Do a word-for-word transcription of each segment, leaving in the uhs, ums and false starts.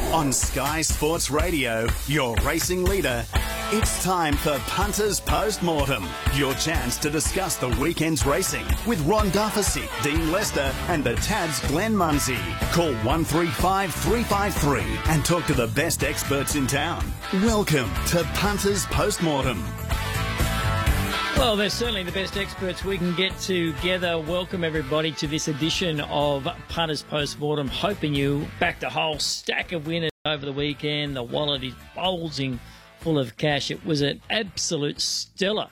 On Sky Sports Radio, your racing leader, it's time for Punters Post-Mortem, your chance to discuss the weekend's racing with Ron Dufficy, Dean Lester and the Tabs Glenn Munsey. Call one three five, three five three and talk to the best experts in town. Welcome to Punters Post-Mortem. Well, they're certainly the best experts we can get together. Welcome, everybody, to this edition of Punters Post-Mortem. Hoping you backed a whole stack of winners over the weekend. The wallet is bulging full of cash. It was an absolute stellar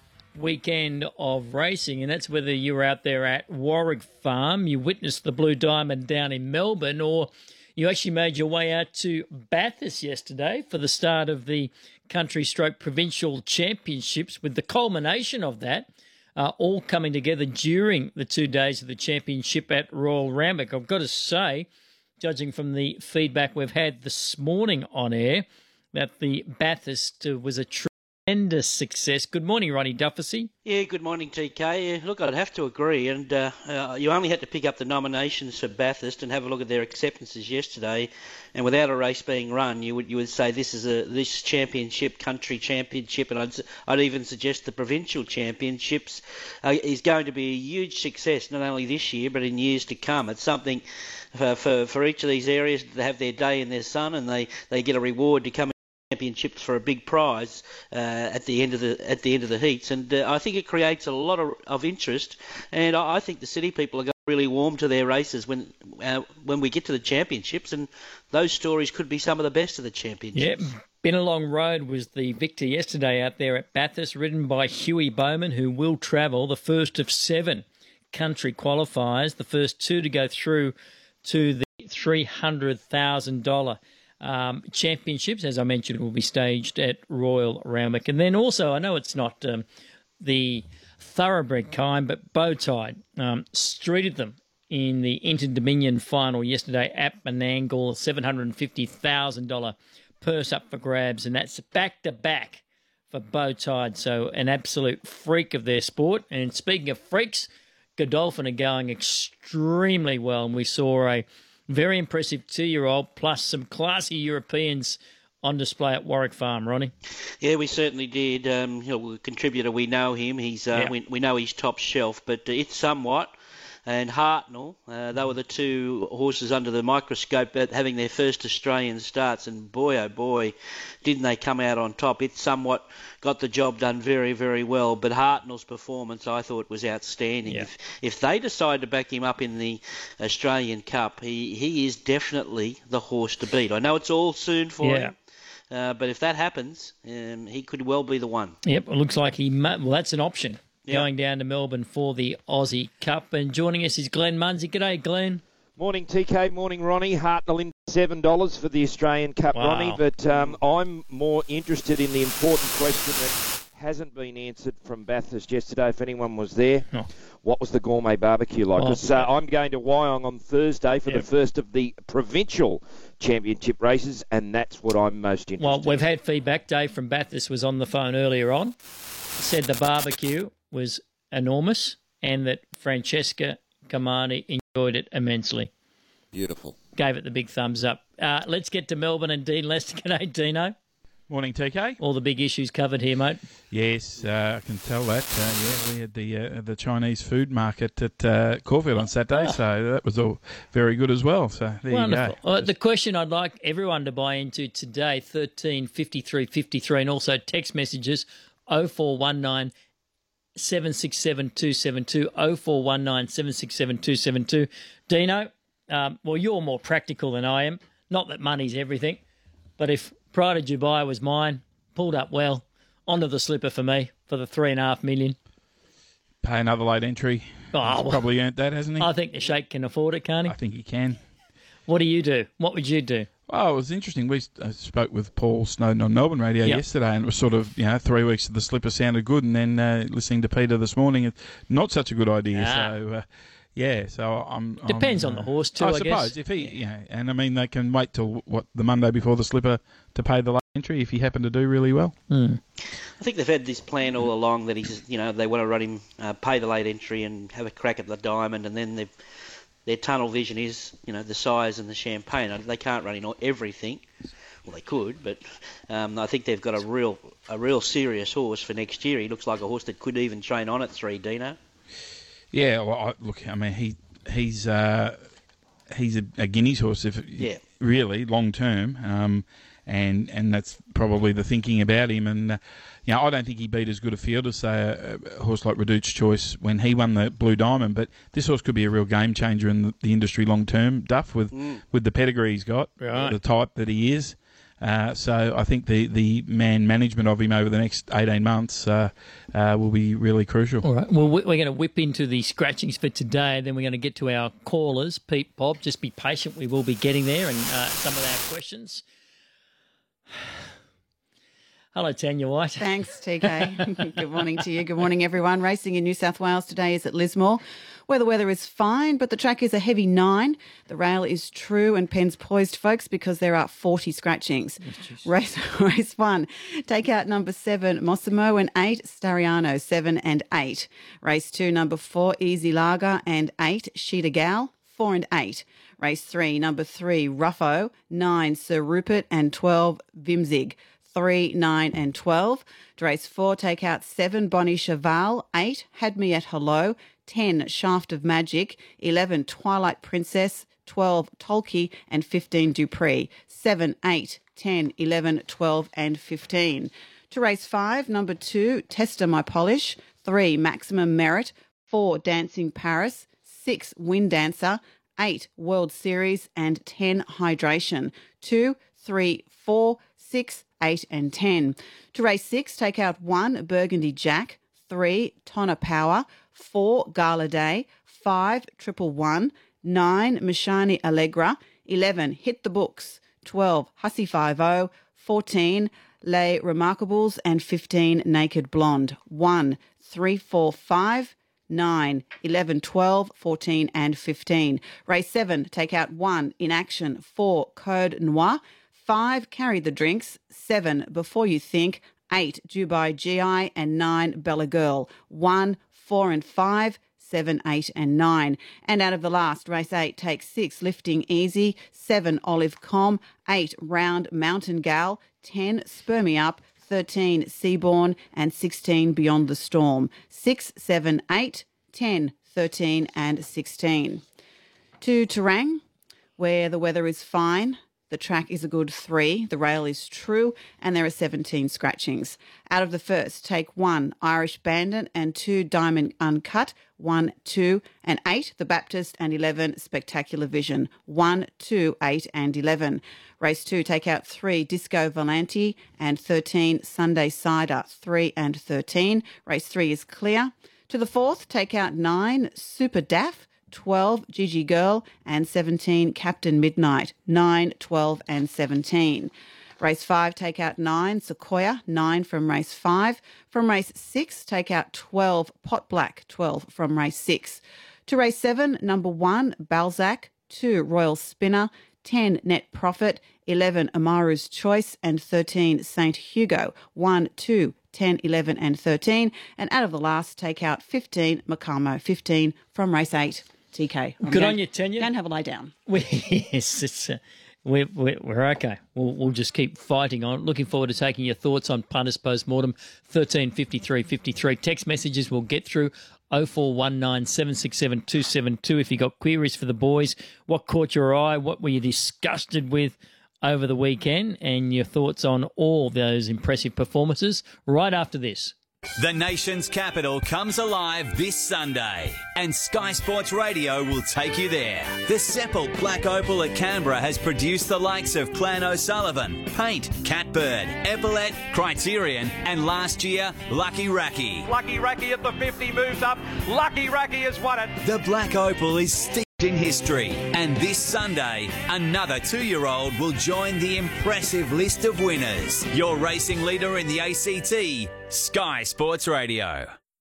weekend of racing, and that's whether you were out there at Warwick Farm, you witnessed the Blue Diamond down in Melbourne, or you actually made your way out to Bathurst yesterday for the start of the Country Stroke Provincial Championships, with the culmination of that uh, all coming together during the two days of the championship at Royal Randwick. I've got to say, judging from the feedback we've had this morning on air, that the Bathurst uh, was a tremendous success. Good morning, Ronnie Dufficy. Yeah, good morning, T K. Look, I'd have to agree, and uh, uh, you only had to pick up the nominations for Bathurst and have a look at their acceptances yesterday, and without a race being run, you would you would say this is a this championship, country championship, and I'd I'd even suggest the provincial championships uh, is going to be a huge success, not only this year but in years to come. It's something for for, for each of these areas to have their day in their sun, and they, they get a reward to come championships for a big prize uh, at the end of the at the end of the heats, and uh, I think it creates a lot of, of interest, and I, I think the city people are going to really warm to their races when uh, when we get to the championships, and those stories could be some of the best of the championships. Yep. Bennelong Road was the victor yesterday out there at Bathurst, ridden by Huey Bowman, who will travel the first of seven country qualifiers, the first two to go through to the three hundred thousand dollars Um, championships. As I mentioned, will be staged at Royal Randwick. And then also, I know it's not um, the thoroughbred kind, but Bowtide um, streeted them in the Inter-Dominion final yesterday at Menangle, seven hundred fifty thousand dollars purse up for grabs, and that's back-to-back for Bowtide. So an absolute freak of their sport. And speaking of freaks, Godolphin are going extremely well, and we saw a very impressive two-year-old, plus some classy Europeans on display at Warwick Farm, Ronnie. Yeah, we certainly did. Um, you know, a contributor, we know him. He's uh, yeah. we, we know he's top shelf, but uh, it's somewhat. And Hartnell, uh, they were the two horses under the microscope at having their first Australian starts, and boy, oh boy, didn't they come out on top. It somewhat got the job done very, very well, but Hartnell's performance, I thought, was outstanding. Yeah. If, if they decide to back him up in the Australian Cup, he, he is definitely the horse to beat. I know it's all soon for yeah. him. Uh, but if that happens, um, he could well be the one. Yep, it looks like he may, well, that's an option. Yep. Going down to Melbourne for the Aussie Cup. And joining us is Glenn Munsey. G'day, Glenn. Morning, T K. Morning, Ronnie. Hartnell in seven dollars for the Australian Cup, wow. Ronnie. But um, I'm more interested in the important question that hasn't been answered from Bathurst yesterday, if anyone was there. Oh. What was the gourmet barbecue like? Because oh. uh, I'm going to Wyong on Thursday for yep. the first of the provincial championship races, and that's what I'm most interested in. Well, we've had feedback. Dave from Bathurst was on the phone earlier on. Said the barbecue was enormous and that Francesca Camani enjoyed it immensely. Beautiful. Gave it the big thumbs up. Uh, let's get to Melbourne and Dean Lester. G'day, Dino. Morning, T K. All the big issues covered here, mate. Yes, uh, I can tell that. Uh, yeah, we had the uh, the Chinese food market at uh, Caulfield on Saturday, so that was all very good as well. So there Wonderful. you go. Uh, the question I'd like everyone to buy into today, thirteen fifty-three fifty-three, and also text messages oh four one nine seven six seven two seven two, oh four one nine seven six seven two seven two. Dino, um, well, you're more practical than I am. Not that money's everything, but if Pride of Dubai was mine, pulled up well, onto the slipper for me for the three and a half million. Pay another late entry. Oh, He's probably earned that, hasn't he? I think the Sheikh can afford it, can't he? I think he can. What do you do? What would you do? Oh, it was interesting. We uh, spoke with Paul Snowden on Melbourne Radio yep. yesterday, and it was sort of, you know, three weeks of the slipper sounded good, and then uh, listening to Peter this morning, not such a good idea. Ah. So, uh, yeah, so I'm... Depends I'm, on uh, the horse too, I, I suppose. guess. If he, you know, and I mean, they can wait till, what, the Monday before the slipper to pay the late entry if he happened to do really well. Mm. I think they've had this plan all along that he's, you know, they want to run him, uh, pay the late entry and have a crack at the diamond, and then they've their tunnel vision is, you know, the size and the Champagne. They can't run in everything. Well, they could, but um, I think they've got a real a real serious horse for next year. He looks like a horse that could even train on at three, Dino. Yeah, well, I, look, I mean, he he's uh, he's a, a Guineas horse, if yeah. really long term, um, and and that's probably the thinking about him. And uh, you know, I don't think he beat as good a field as say a, a horse like Reduce Choice when he won the Blue Diamond. But this horse could be a real game changer in the, the industry long term, Duff, with mm. with the pedigree he's got, right. the type that he is. Uh, so I think the, the man management of him over the next eighteen months uh, uh, will be really crucial. All right. Well, we're going to whip into the scratchings for today, then we're going to get to our callers. Pete, Bob, just be patient. We will be getting there and uh, some of our questions. Hello, Tanya White. Thanks, T K. Good morning to you. Good morning, everyone. Racing in New South Wales today is at Lismore, where the weather is fine, but the track is a heavy nine. The rail is true and pens poised, folks, because there are forty scratchings. Yes, race race one, take out number seven, Mossimo, and eight, Stariano, seven and eight. Race two, number four, Easy Lager, and eight, Sheeta Gal, four and eight. Race three, number three, Ruffo, nine, Sir Rupert, and twelve, Vimzig. three, nine and twelve. To race four, take out seven, Bonnie Cheval, eight, Had Me at Hello, ten, Shaft of Magic, eleven, Twilight Princess, twelve, Tolki, and fifteen, Dupree. seven, eight, ten, eleven, twelve and fifteen. To race five, number two, Tester My Polish, three, Maximum Merit, four, Dancing Paris, six, Wind Dancer, eight, World Series, and ten, Hydration. two, three, four, six, eight and ten. To race six, take out one, Burgundy Jack, three, Tonna Power, four, Gala Day, five, Triple One, nine, Mishani Allegra, eleven, Hit the Books, twelve, Hussy Five-O, fourteen, Les Remarkables, and fifteen, Naked Blonde. one, three, four, five, nine, eleven, twelve, fourteen and fifteen. Race seven, take out one, In Action, four, Code Noir, five, Carry the Drinks, seven, Before You Think, eight, Dubai G I, and nine, Bella Girl. one, four and five, seven, eight and nine. And out of the last, race eight takes six, Lifting Easy, seven, Olive Com, eight, Round Mountain Gal, ten, Spur Me Up, thirteen, Seaborn, and sixteen, Beyond the Storm. six, seven, eight, ten, thirteen and sixteen. To Terang, where the weather is fine. The track is a good three, the rail is true, and there are seventeen scratchings. Out of the first, take one, Irish Bandit, and two, Diamond Uncut, one, two, and eight, The Baptist, and eleven, Spectacular Vision, one, two, eight, and eleven. Race two, take out three, Disco Volante, and thirteen, Sunday Cider, three and thirteen. Race three is clear. To the fourth, take out nine, Super Daff, twelve, Gigi Girl, and seventeen, Captain Midnight, nine, twelve and seventeen. Race five, take out nine, Sequoia, nine from race five. From race six, take out twelve, Pot Black, twelve from race six. To race seven, number one, Balzac, two, Royal Spinner, ten, Net Profit, eleven, Amaru's Choice, and thirteen, Saint Hugo, one, two, ten, eleven and thirteen. And out of the last, take out fifteen, Macamo, fifteen from race eight. T K. I'm Good going, on you, Tanya. Go and have a lay down. We, yes, it's, uh, we're, we're, we're okay. We'll, we'll just keep fighting on. Looking forward to taking your thoughts on Punters Postmortem, thirteen fifty-three fifty-three. Text messages we'll get through oh four one nine, seven six seven, two seven two. If you got queries for the boys, what caught your eye, what were you disgusted with over the weekend, and your thoughts on all those impressive performances right after this. The nation's capital comes alive this Sunday, and Sky Sports Radio will take you there. The Seppelt Black Opal at Canberra has produced the likes of Clan O'Sullivan, Paint, Catbird, Epaulet, Criterion, and last year, Lucky Racky. Lucky Racky at the fifty moves up. Lucky Racky has won it. The Black Opal is steeped in history, and this Sunday, another two-year-old will join the impressive list of winners. Your racing leader in the A C T, Sky Sports Radio.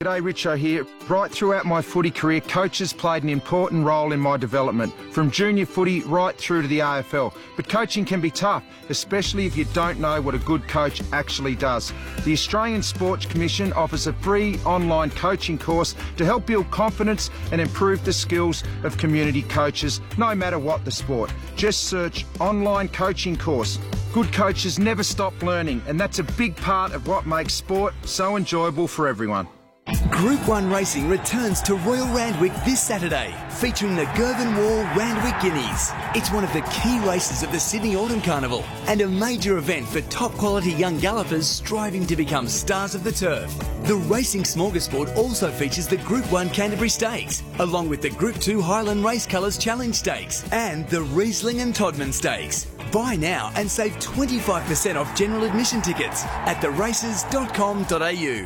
G'day, Richo here. Right throughout my footy career, coaches played an important role in my development, from junior footy right through to the A F L. But coaching can be tough, especially if you don't know what a good coach actually does. The Australian Sports Commission offers a free online coaching course to help build confidence and improve the skills of community coaches, no matter what the sport. Just search online coaching course. Good coaches never stop learning, and that's a big part of what makes sport so enjoyable for everyone. Group one Racing returns to Royal Randwick this Saturday, featuring the Girvan Wall Randwick Guineas. It's one of the key races of the Sydney Autumn Carnival and a major event for top quality young gallopers striving to become stars of the turf. The Racing Smorgasbord also features the Group one Canterbury Stakes, along with the Group two Highland Race Colours Challenge Stakes and the Riesling and Todman Stakes. Buy now and save twenty-five percent off general admission tickets at the races dot com dot a u.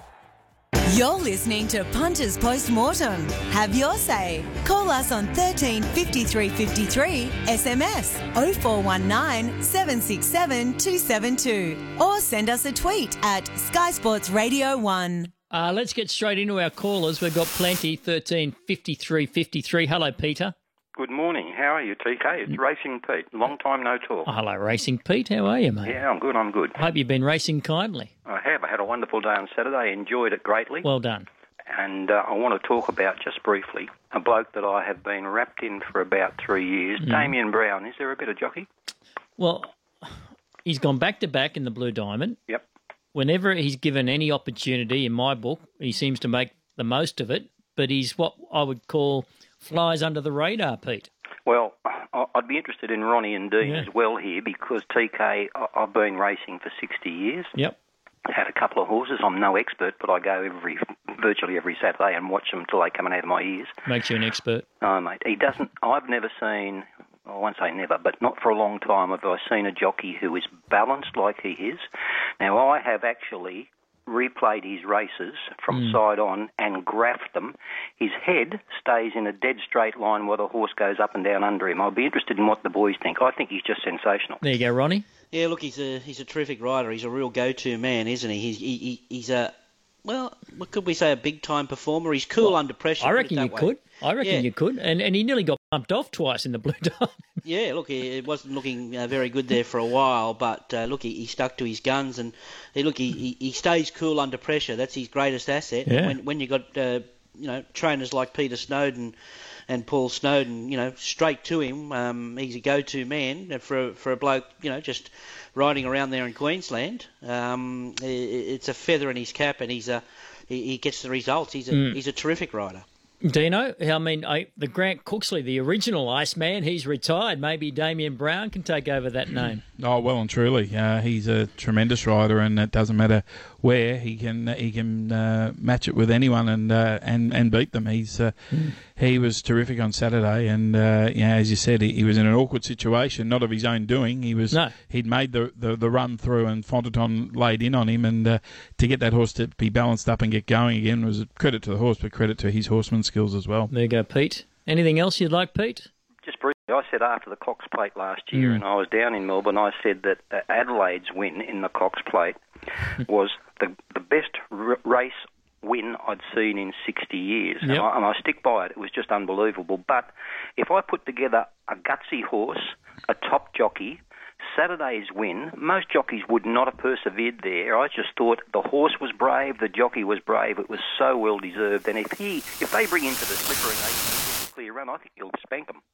You're listening to Punters Post-Mortem. Have your say. Call us on thirteen fifty-three fifty-three, S M S oh four one nine, seven six seven, two seven two, or send us a tweet at Sky Sports Radio one. Uh, let's get straight into our callers. We've got plenty. thirteen fifty-three fifty-three. Hello, Peter. Good morning. How are you, T K? It's Racing Pete. Long time no talk. Oh, hello, Racing Pete. How are you, mate? Yeah, I'm good, I'm good. I hope you've been racing kindly. I have. I had a wonderful day on Saturday. Enjoyed it greatly. Well done. And uh, I want to talk about, just briefly, a bloke that I have been wrapped in for about three years, mm. Damien Brown. Is there a bit of jockey? Well, he's gone back-to-back in the Blue Diamond. Yep. Whenever he's given any opportunity, in my book, he seems to make the most of it, but he's what I would call flies under the radar, Pete. Well, I'd be interested in Ronnie and Dean yeah. as well here, because, T K, I've been racing for sixty years. Yep. Had a couple of horses. I'm no expert, but I go every virtually every Saturday and watch them till they come out of my ears. Makes you an expert. Oh, mate. He doesn't... I've never seen... I won't say never, but not for a long time have I seen a jockey who is balanced like he is. Now, I have actually replayed his races from mm. side on and graphed them. His head stays in a dead straight line while the horse goes up and down under him. I'll be interested in what the boys think. I think he's just sensational. There you go, Ronnie. Yeah, look, he's a he's a terrific rider. He's a real go-to man, isn't he? He's he, he, he's a well, what could we say, a big-time performer. He's cool well, under pressure. I reckon you way. could. I reckon yeah. you could. And and he nearly got bumped off twice in the Blue Diamond. Yeah, look, it wasn't looking uh, very good there for a while, but uh, look, he, he stuck to his guns, and he, look, he, he, he stays cool under pressure. That's his greatest asset. Yeah. When when you got uh, you know trainers like Peter Snowden and Paul Snowden, you know, straight to him, um, he's a go-to man for for a bloke, you know, just riding around there in Queensland. Um, it, it's a feather in his cap, and he's a he, he gets the results. He's a mm. he's a terrific rider. Dino, I mean, I, the Grant Cooksley, the original Iceman, he's retired. Maybe Damien Brown can take over that name. Oh, well and truly. Uh, he's a tremendous rider, and it doesn't matter where. He can he can uh, match it with anyone and uh, and, and beat them. He's uh, mm. He was terrific on Saturday, and uh, yeah, as you said, he, he was in an awkward situation, not of his own doing. He was no. He'd made the, the, the run through, and Fontaton laid in on him, and uh, to get that horse to be balanced up and get going again was a credit to the horse, but credit to his horseman's skills as well. There you go, Pete. Anything else you'd like, Pete? Just briefly, I said after the Cox Plate last year, mm. and I was down in Melbourne, I said that uh, Adelaide's win in the Cox Plate was the the best r- race win I'd seen in sixty years. Yep. And, I, and I stick by it. It was just unbelievable. But if I put together a gutsy horse, a top jockey, Saturday's win, most jockeys would not have persevered there. I just thought the horse was brave, the jockey was brave. It was so well deserved. And if he, if they bring into the slipper and they get a clear run, I think he'll spank them.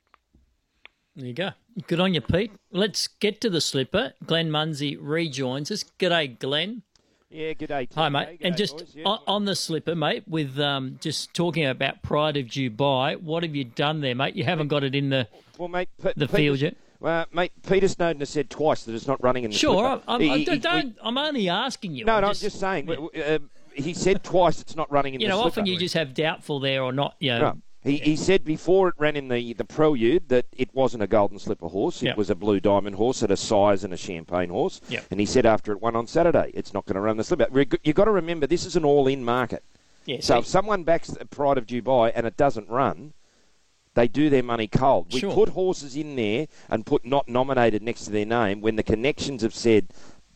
There you go. Good on you, Pete. Let's get to the slipper. Glenn Munsey rejoins us. G'day, Glenn. Yeah, g'day. Hi, mate. G'day, and just boys. Yeah. on, on the slipper, mate, with um, just talking about Pride of Dubai, what have you done there, mate? You haven't got it in the well, mate, P- the field yet. Well, mate, Peter Snowden has said twice that it's not running in the sure, slipper. Sure, I'm, he, I he, don't, we, I'm only asking you. No, I'm no, just, I'm just saying. Yeah. Uh, he said twice it's not running in you the know, slipper. often you just have doubtful there or not. You know, no. He, he said before it ran in the, the Prelude that it wasn't a Golden Slipper horse. It yep. was a Blue Diamond horse at a size and a Champagne horse. Yep. And he said after it won on Saturday, it's not going to run the slipper. You've got to remember, this is an all-in market. Yeah, so see. if someone backs Pride of Dubai and it doesn't run, they do their money cold. We sure. put horses in there and put not nominated next to their name when the connections have said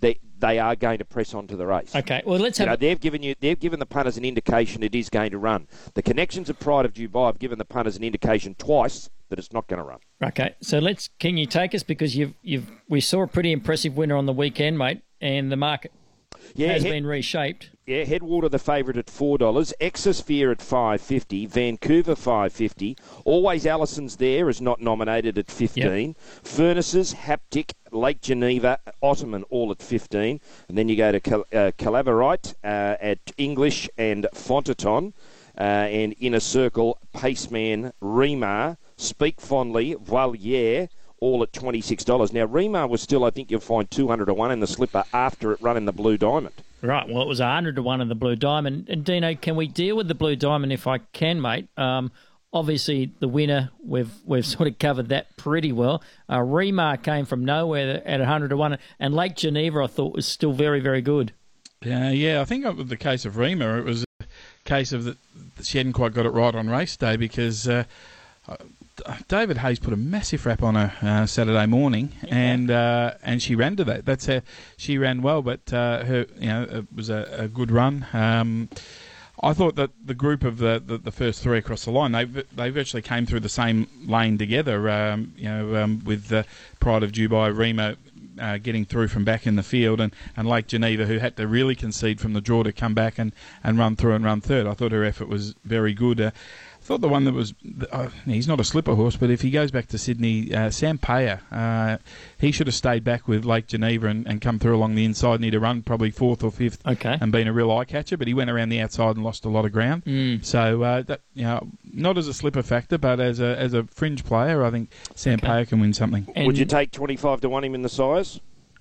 they they are going to press on to the race. Okay, well, let's you have... know, they've given you they've given the punters an indication it is going to run. The Connections of Pride of Dubai have given the punters an indication twice that it's not going to run. Okay, so let's. Can you take us, because you've you've we saw a pretty impressive winner on the weekend, mate, and the market yeah, has head, been reshaped. Yeah, Headwater the favourite at four dollars, Exosphere at five fifty, Vancouver five fifty, Always Allison's there is not nominated at fifteen, yep. Furnaces, Haptic, Lake Geneva, Ottoman all at fifteen, and then you go to Cal- uh, Calaverite uh, at English and Fontaton, uh, and Inner Circle, Paceman, Remar, Speak Fondly, Valier, all at twenty-six dollars. Now, Remar was still, I think you'll find two hundred to one in the slipper after it run in the Blue Diamond. Right, well, it was one hundred to one in the Blue Diamond. And, Dino, can we deal with the Blue Diamond if I can, mate? Um, obviously, the winner, we've we've sort of covered that pretty well. Uh, Remar came from nowhere at one hundred to one, and Lake Geneva, I thought, was still very, very good. Yeah, yeah, I think with the case of Remar, it was a case of that she hadn't quite got it right on race day, because uh, David Hayes put a massive rap on her uh, Saturday morning, yeah. and uh, and she ran to that. That's how she ran well, but uh, her, you know, it was a, a good run. Um, I thought that the group of the, the, the first three across the line, they they virtually came through the same lane together. Um, you know, um, with uh, Pride of Dubai, Remar uh, getting through from back in the field, and, and Lake Geneva, who had to really concede from the draw to come back and, and run through and run third. I thought her effort was very good. Uh, I thought the one that was, uh, he's not a slipper horse, but if he goes back to Sydney, uh, Sam Payer, uh, he should have stayed back with Lake Geneva and, and come through along the inside, and he'd have run probably fourth or fifth, okay, and been a real eye catcher, but he went around the outside and lost a lot of ground. Mm. So, uh, that, you know, not as a slipper factor, but as a as a fringe player, I think Sam okay. Payer can win something. And would you take twenty-five to one him in the size?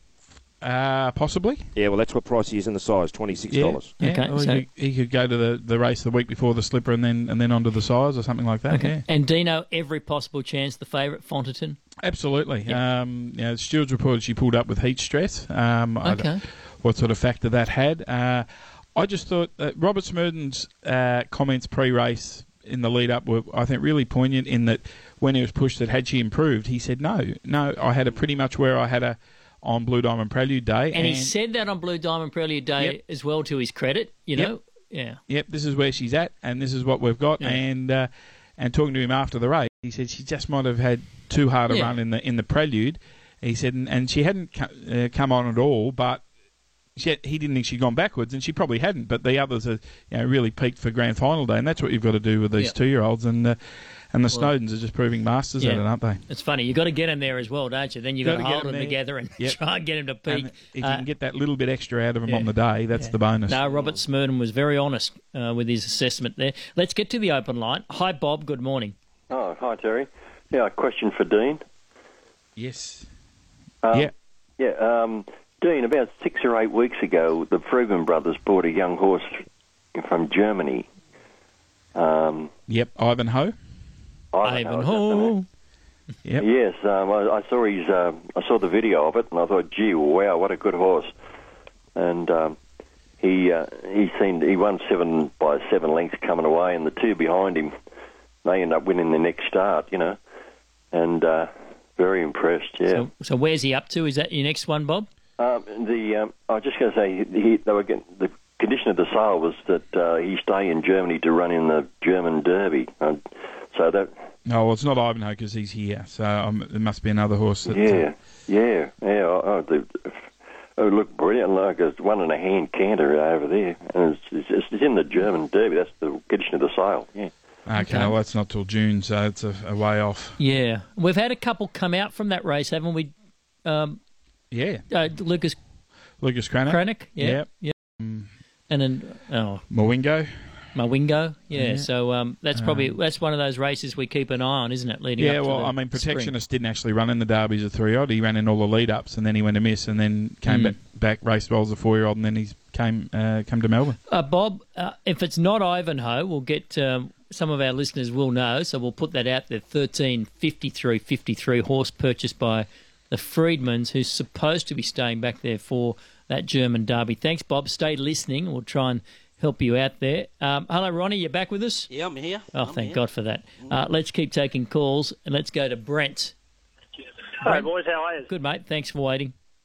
Uh, possibly. Yeah, well, that's what price he is in the size, twenty-six dollars. Yeah, okay, yeah. so he, he could go to the, the race the week before the slipper and then and then onto the size or something like that. Okay. Yeah. And Dino, every possible chance, the favourite, Fontaton? Absolutely. Yeah. Um, you know, Stewards reported she pulled up with heat stress. Um, I okay. don't, what sort of factor that had. Uh, I just thought that Robert Smurden's uh, comments pre-race in the lead-up were, I think, really poignant in that when he was pushed that had she improved, he said, no, no, I had her pretty much where I had her on Blue Diamond Prelude Day. And, and he said that on Blue Diamond Prelude Day yep. as well, to his credit, you know? Yep. Yeah. Yep, this is where she's at, and this is what we've got. Yeah. And uh, and talking to him after the race, he said she just might have had too hard a yeah. run in the in the Prelude. He said, and, and she hadn't co- uh, come on at all, but she had, he didn't think she'd gone backwards, and she probably hadn't. But the others are, you know, really peaked for Grand Final Day, and that's what you've got to do with these yep. two-year-olds. And uh, and the well, Snowdens are just proving masters yeah. at it, aren't they? It's funny. You've got to get them there as well, don't you? Then you've got, got to hold them there. together and yep. try and get them to peak. And if uh, you can get that little bit extra out of them yeah. on the day, that's yeah. the bonus. No, Robert Smurden was very honest uh, with his assessment there. Let's get to the open line. Hi, Bob. Good morning. Oh, hi, Terry. Yeah, a question for Dean. Yes. Um, yeah. Yeah, um, Dean, about six or eight weeks ago, the Friedman brothers bought a young horse from Germany. Um, yep, Ivanhoe. Ivanhoe. Yep. Yes, um, I, I saw his. Uh, I saw the video of it, and I thought, "Gee, wow, what a good horse!" And um, he uh, he seemed he won seven by seven lengths coming away, and the two behind him, they end up winning the next start, you know, and uh, very impressed. Yeah. So, so where's he up to? Is that your next one, Bob? Um, the um, I was just going to say he, they were getting, the condition of the sale was that uh, he stay in Germany to run in the German Derby. Uh, so that. No, well, it's not Ivanhoe because he's here. So um, it must be another horse. That, yeah, uh, yeah, yeah. Oh, the, oh, look brilliant! Like it's one and a hand canter over there, and it's, it's, it's in the German Derby. That's the condition of the sale. Yeah. Okay, okay. Well, that's not till June, so it's a, a way off. Yeah, we've had a couple come out from that race, haven't we? Um, yeah. Uh, Lucas. Lucas Cranach. Cranach. Yeah. Yep. Yeah. Um, and then oh. Mawingo. Mawingo, yeah. yeah. So um, that's probably um, that's one of those races we keep an eye on, isn't it? Leading yeah, up to well, the I mean, Protectionist spring. didn't actually run in the Derby as a three-year-old. He ran in all the lead-ups, and then he went to miss, and then came mm. back, back, raced well as a four-year-old, and then he came uh, came to Melbourne. Uh, Bob, uh, if it's not Ivanhoe, we'll get um, some of our listeners will know, so we'll put that out there. thirteen fifty-three fifty-three horse purchased by the Friedmans, who's supposed to be staying back there for that German Derby. Thanks, Bob. Stay listening. We'll try and help you out there. Um, hello, Ronnie. You back with us? Yeah, I'm here. Oh, I'm thank here. God for that. Uh, let's keep taking calls, and let's go to Brent. Hi, boys. How are you? Good, mate. Thanks for waiting.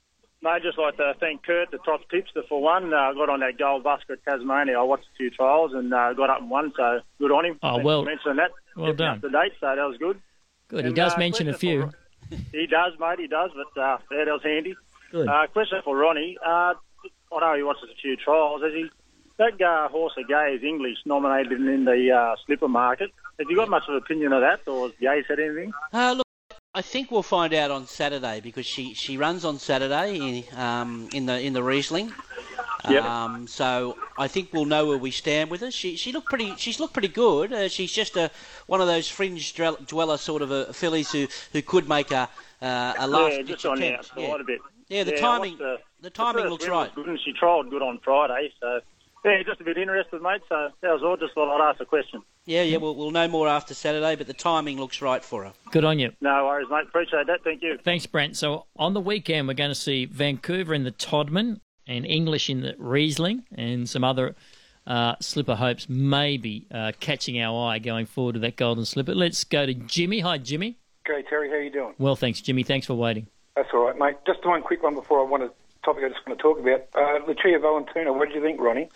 Mate, just like to thank Kurt, the top tipster, for one. I uh, got on that gold busker at Tasmania. I watched a few trials and uh, got up and won, so good on him. Oh, Thanks well, for mentioning that. well done. Up to date, so that was good. Good, and, he does uh, mention a few. For, he does, mate, he does, but uh, yeah, that was handy. Good. Uh, question for Ronnie. Uh, I know he watches a few trials. Has he, that uh, horse of Gay is English, nominated in the uh, slipper market. Have you got much of an opinion of that, or has Gay said anything? Uh, look, I think we'll find out on Saturday because she, she runs on Saturday in, um, in the in the Riesling. Yep. Um, so I think we'll know where we stand with her. She she looked pretty. She's looked pretty good. Uh, she's just a one of those fringe dweller sort of a fillies who, who could make a uh, a last yeah, ditch just on the attempt. outside Yeah. a bit. Yeah, the yeah, timing the, the timing the looks win was right. Good, and she trialled good on Friday, so yeah, just a bit interested, mate. So that was all. Just thought I'd ask a question. Yeah, yeah, we'll, we'll know more after Saturday, but the timing looks right for her. Good on you. No worries, mate. Appreciate that. Thank you. Thanks, Brent. So on the weekend, we're going to see Vancouver in the Todman and English in the Riesling and some other uh, slipper hopes maybe uh, catching our eye going forward to that golden slipper. Let's go to Jimmy. Hi, Jimmy. Okay, Terry, how you doing? Well, thanks, Jimmy. Thanks for waiting. That's all right, mate. Just one quick one before I want to topic I just want to talk about. Uh, Lucia Valentina, what did you think, Ronnie?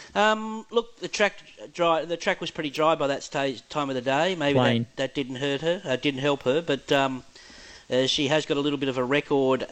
Um, look, the track dry. The track was pretty dry by that stage, time of the day. Maybe Plain. that, that didn't hurt her. Uh, didn't help her, but um, uh, she has got a little bit of a record uh,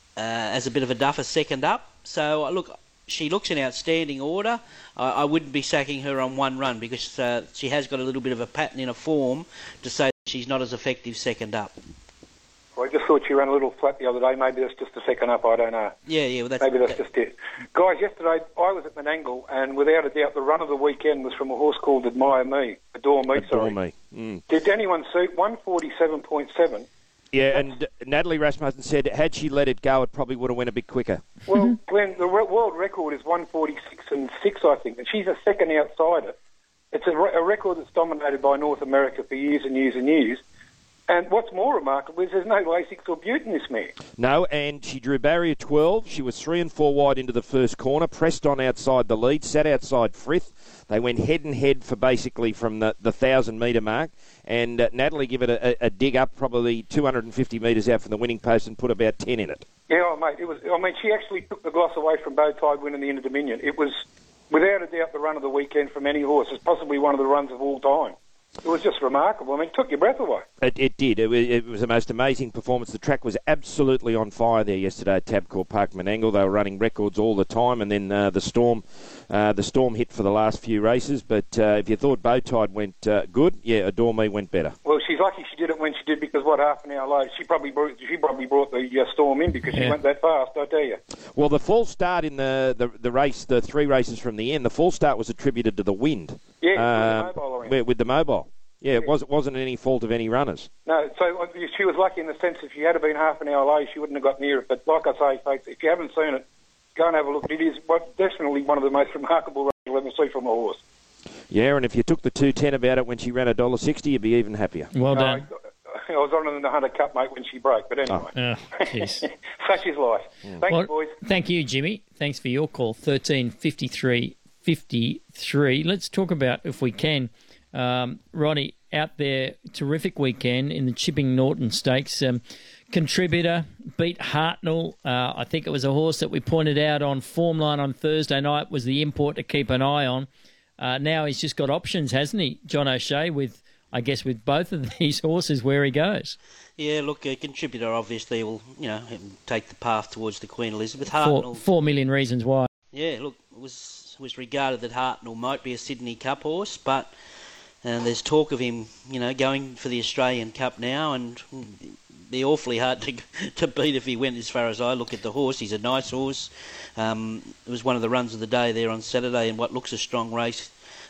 as a bit of a duffer second up. So uh, look, she looks in outstanding order. I, I wouldn't be sacking her on one run because uh, she has got a little bit of a pattern in a form to say she's not as effective second up. Well, I just thought she ran a little flat the other day. Maybe that's just a second up. I don't know. Yeah, yeah. Well, that's, Maybe that's that, just it. Guys, yesterday I was at Menangle, and without a doubt, the run of the weekend was from a horse called Admire Me. Adore Me, Adore sorry. Me. Mm. Did anyone see one forty-seven point seven? Yeah, and Natalie Rasmussen said had she let it go, it probably would have went a bit quicker. Well, Glenn, the re- world record is one forty-six and six, I think, and she's a second outsider. It's a, re- a record that's dominated by North America for years and years and years. And what's more remarkable is there's no Lasix or Butte in this mare. No, and she drew barrier twelve. She was three and four wide into the first corner, pressed on outside the lead, sat outside Frith. They went head and head for basically from the, the one thousand metre mark. And uh, Natalie gave it a, a dig up, probably two hundred fifty metres out from the winning post and put about ten in it. Yeah, oh, mate, it was. I mean, she actually took the gloss away from Bowtide winning the Inter Dominion. It was, without a doubt, the run of the weekend from any horse. It's possibly one of the runs of all time. It was just remarkable. I mean, it took your breath away. It, it did. It was, it was the most amazing performance. The track was absolutely on fire there yesterday at Tabcorp Park, Menangle. They were running records all the time, and then uh, the storm, uh, the storm hit for the last few races. But uh, if you thought Bowtide went uh, good, yeah, Adore Me went better. Well, she's lucky she did it when she did because what half an hour later she probably brought, she probably brought the uh, storm in because Yeah. she went that fast. I tell you. Well, the false start in the, the, the race, the three races from the end, the false start was attributed to the wind. Yeah, um, with the mobile around. with, with the mobile. Yeah, it was, wasn't any fault of any runners. No, so uh, she was lucky in the sense if she had been half an hour late, she wouldn't have got near it. But like I say, folks, if you haven't seen it, go and have a look. It is what, definitely one of the most remarkable races you'll ever see from a horse. Yeah, and if you took the two ten about it when she ran a dollar sixty, you'd be even happier. Well No, done. I, I was on in the Hunter Cup, mate, when she broke. But anyway, Oh, jeez. such is life. Thank Well, you, boys. Thank you, Jimmy. Thanks for your call. thirteen fifty-three fifty-three. Let's talk about, if we can, um, Ronnie, out there, terrific weekend in the Chipping Norton Stakes. Um, contributor, beat Hartnell. Uh, I think it was a horse that we pointed out on Formline on Thursday night was the import to keep an eye on. Uh, now he's just got options, hasn't he, John O'Shea, with, I guess, with both of these horses where he goes. Yeah, look, a contributor obviously will, you know, take the path towards the Queen Elizabeth. Four, Hartnell, four million reasons why. yeah, look, it was was regarded that Hartnell might be a Sydney Cup horse, but uh, there's talk of him, you know, going for the Australian Cup now, and mm, be awfully hard to to beat if he went as far as I look at the horse. He's a nice horse. Um, it was one of the runs of the day there on Saturday in what looks a strong race.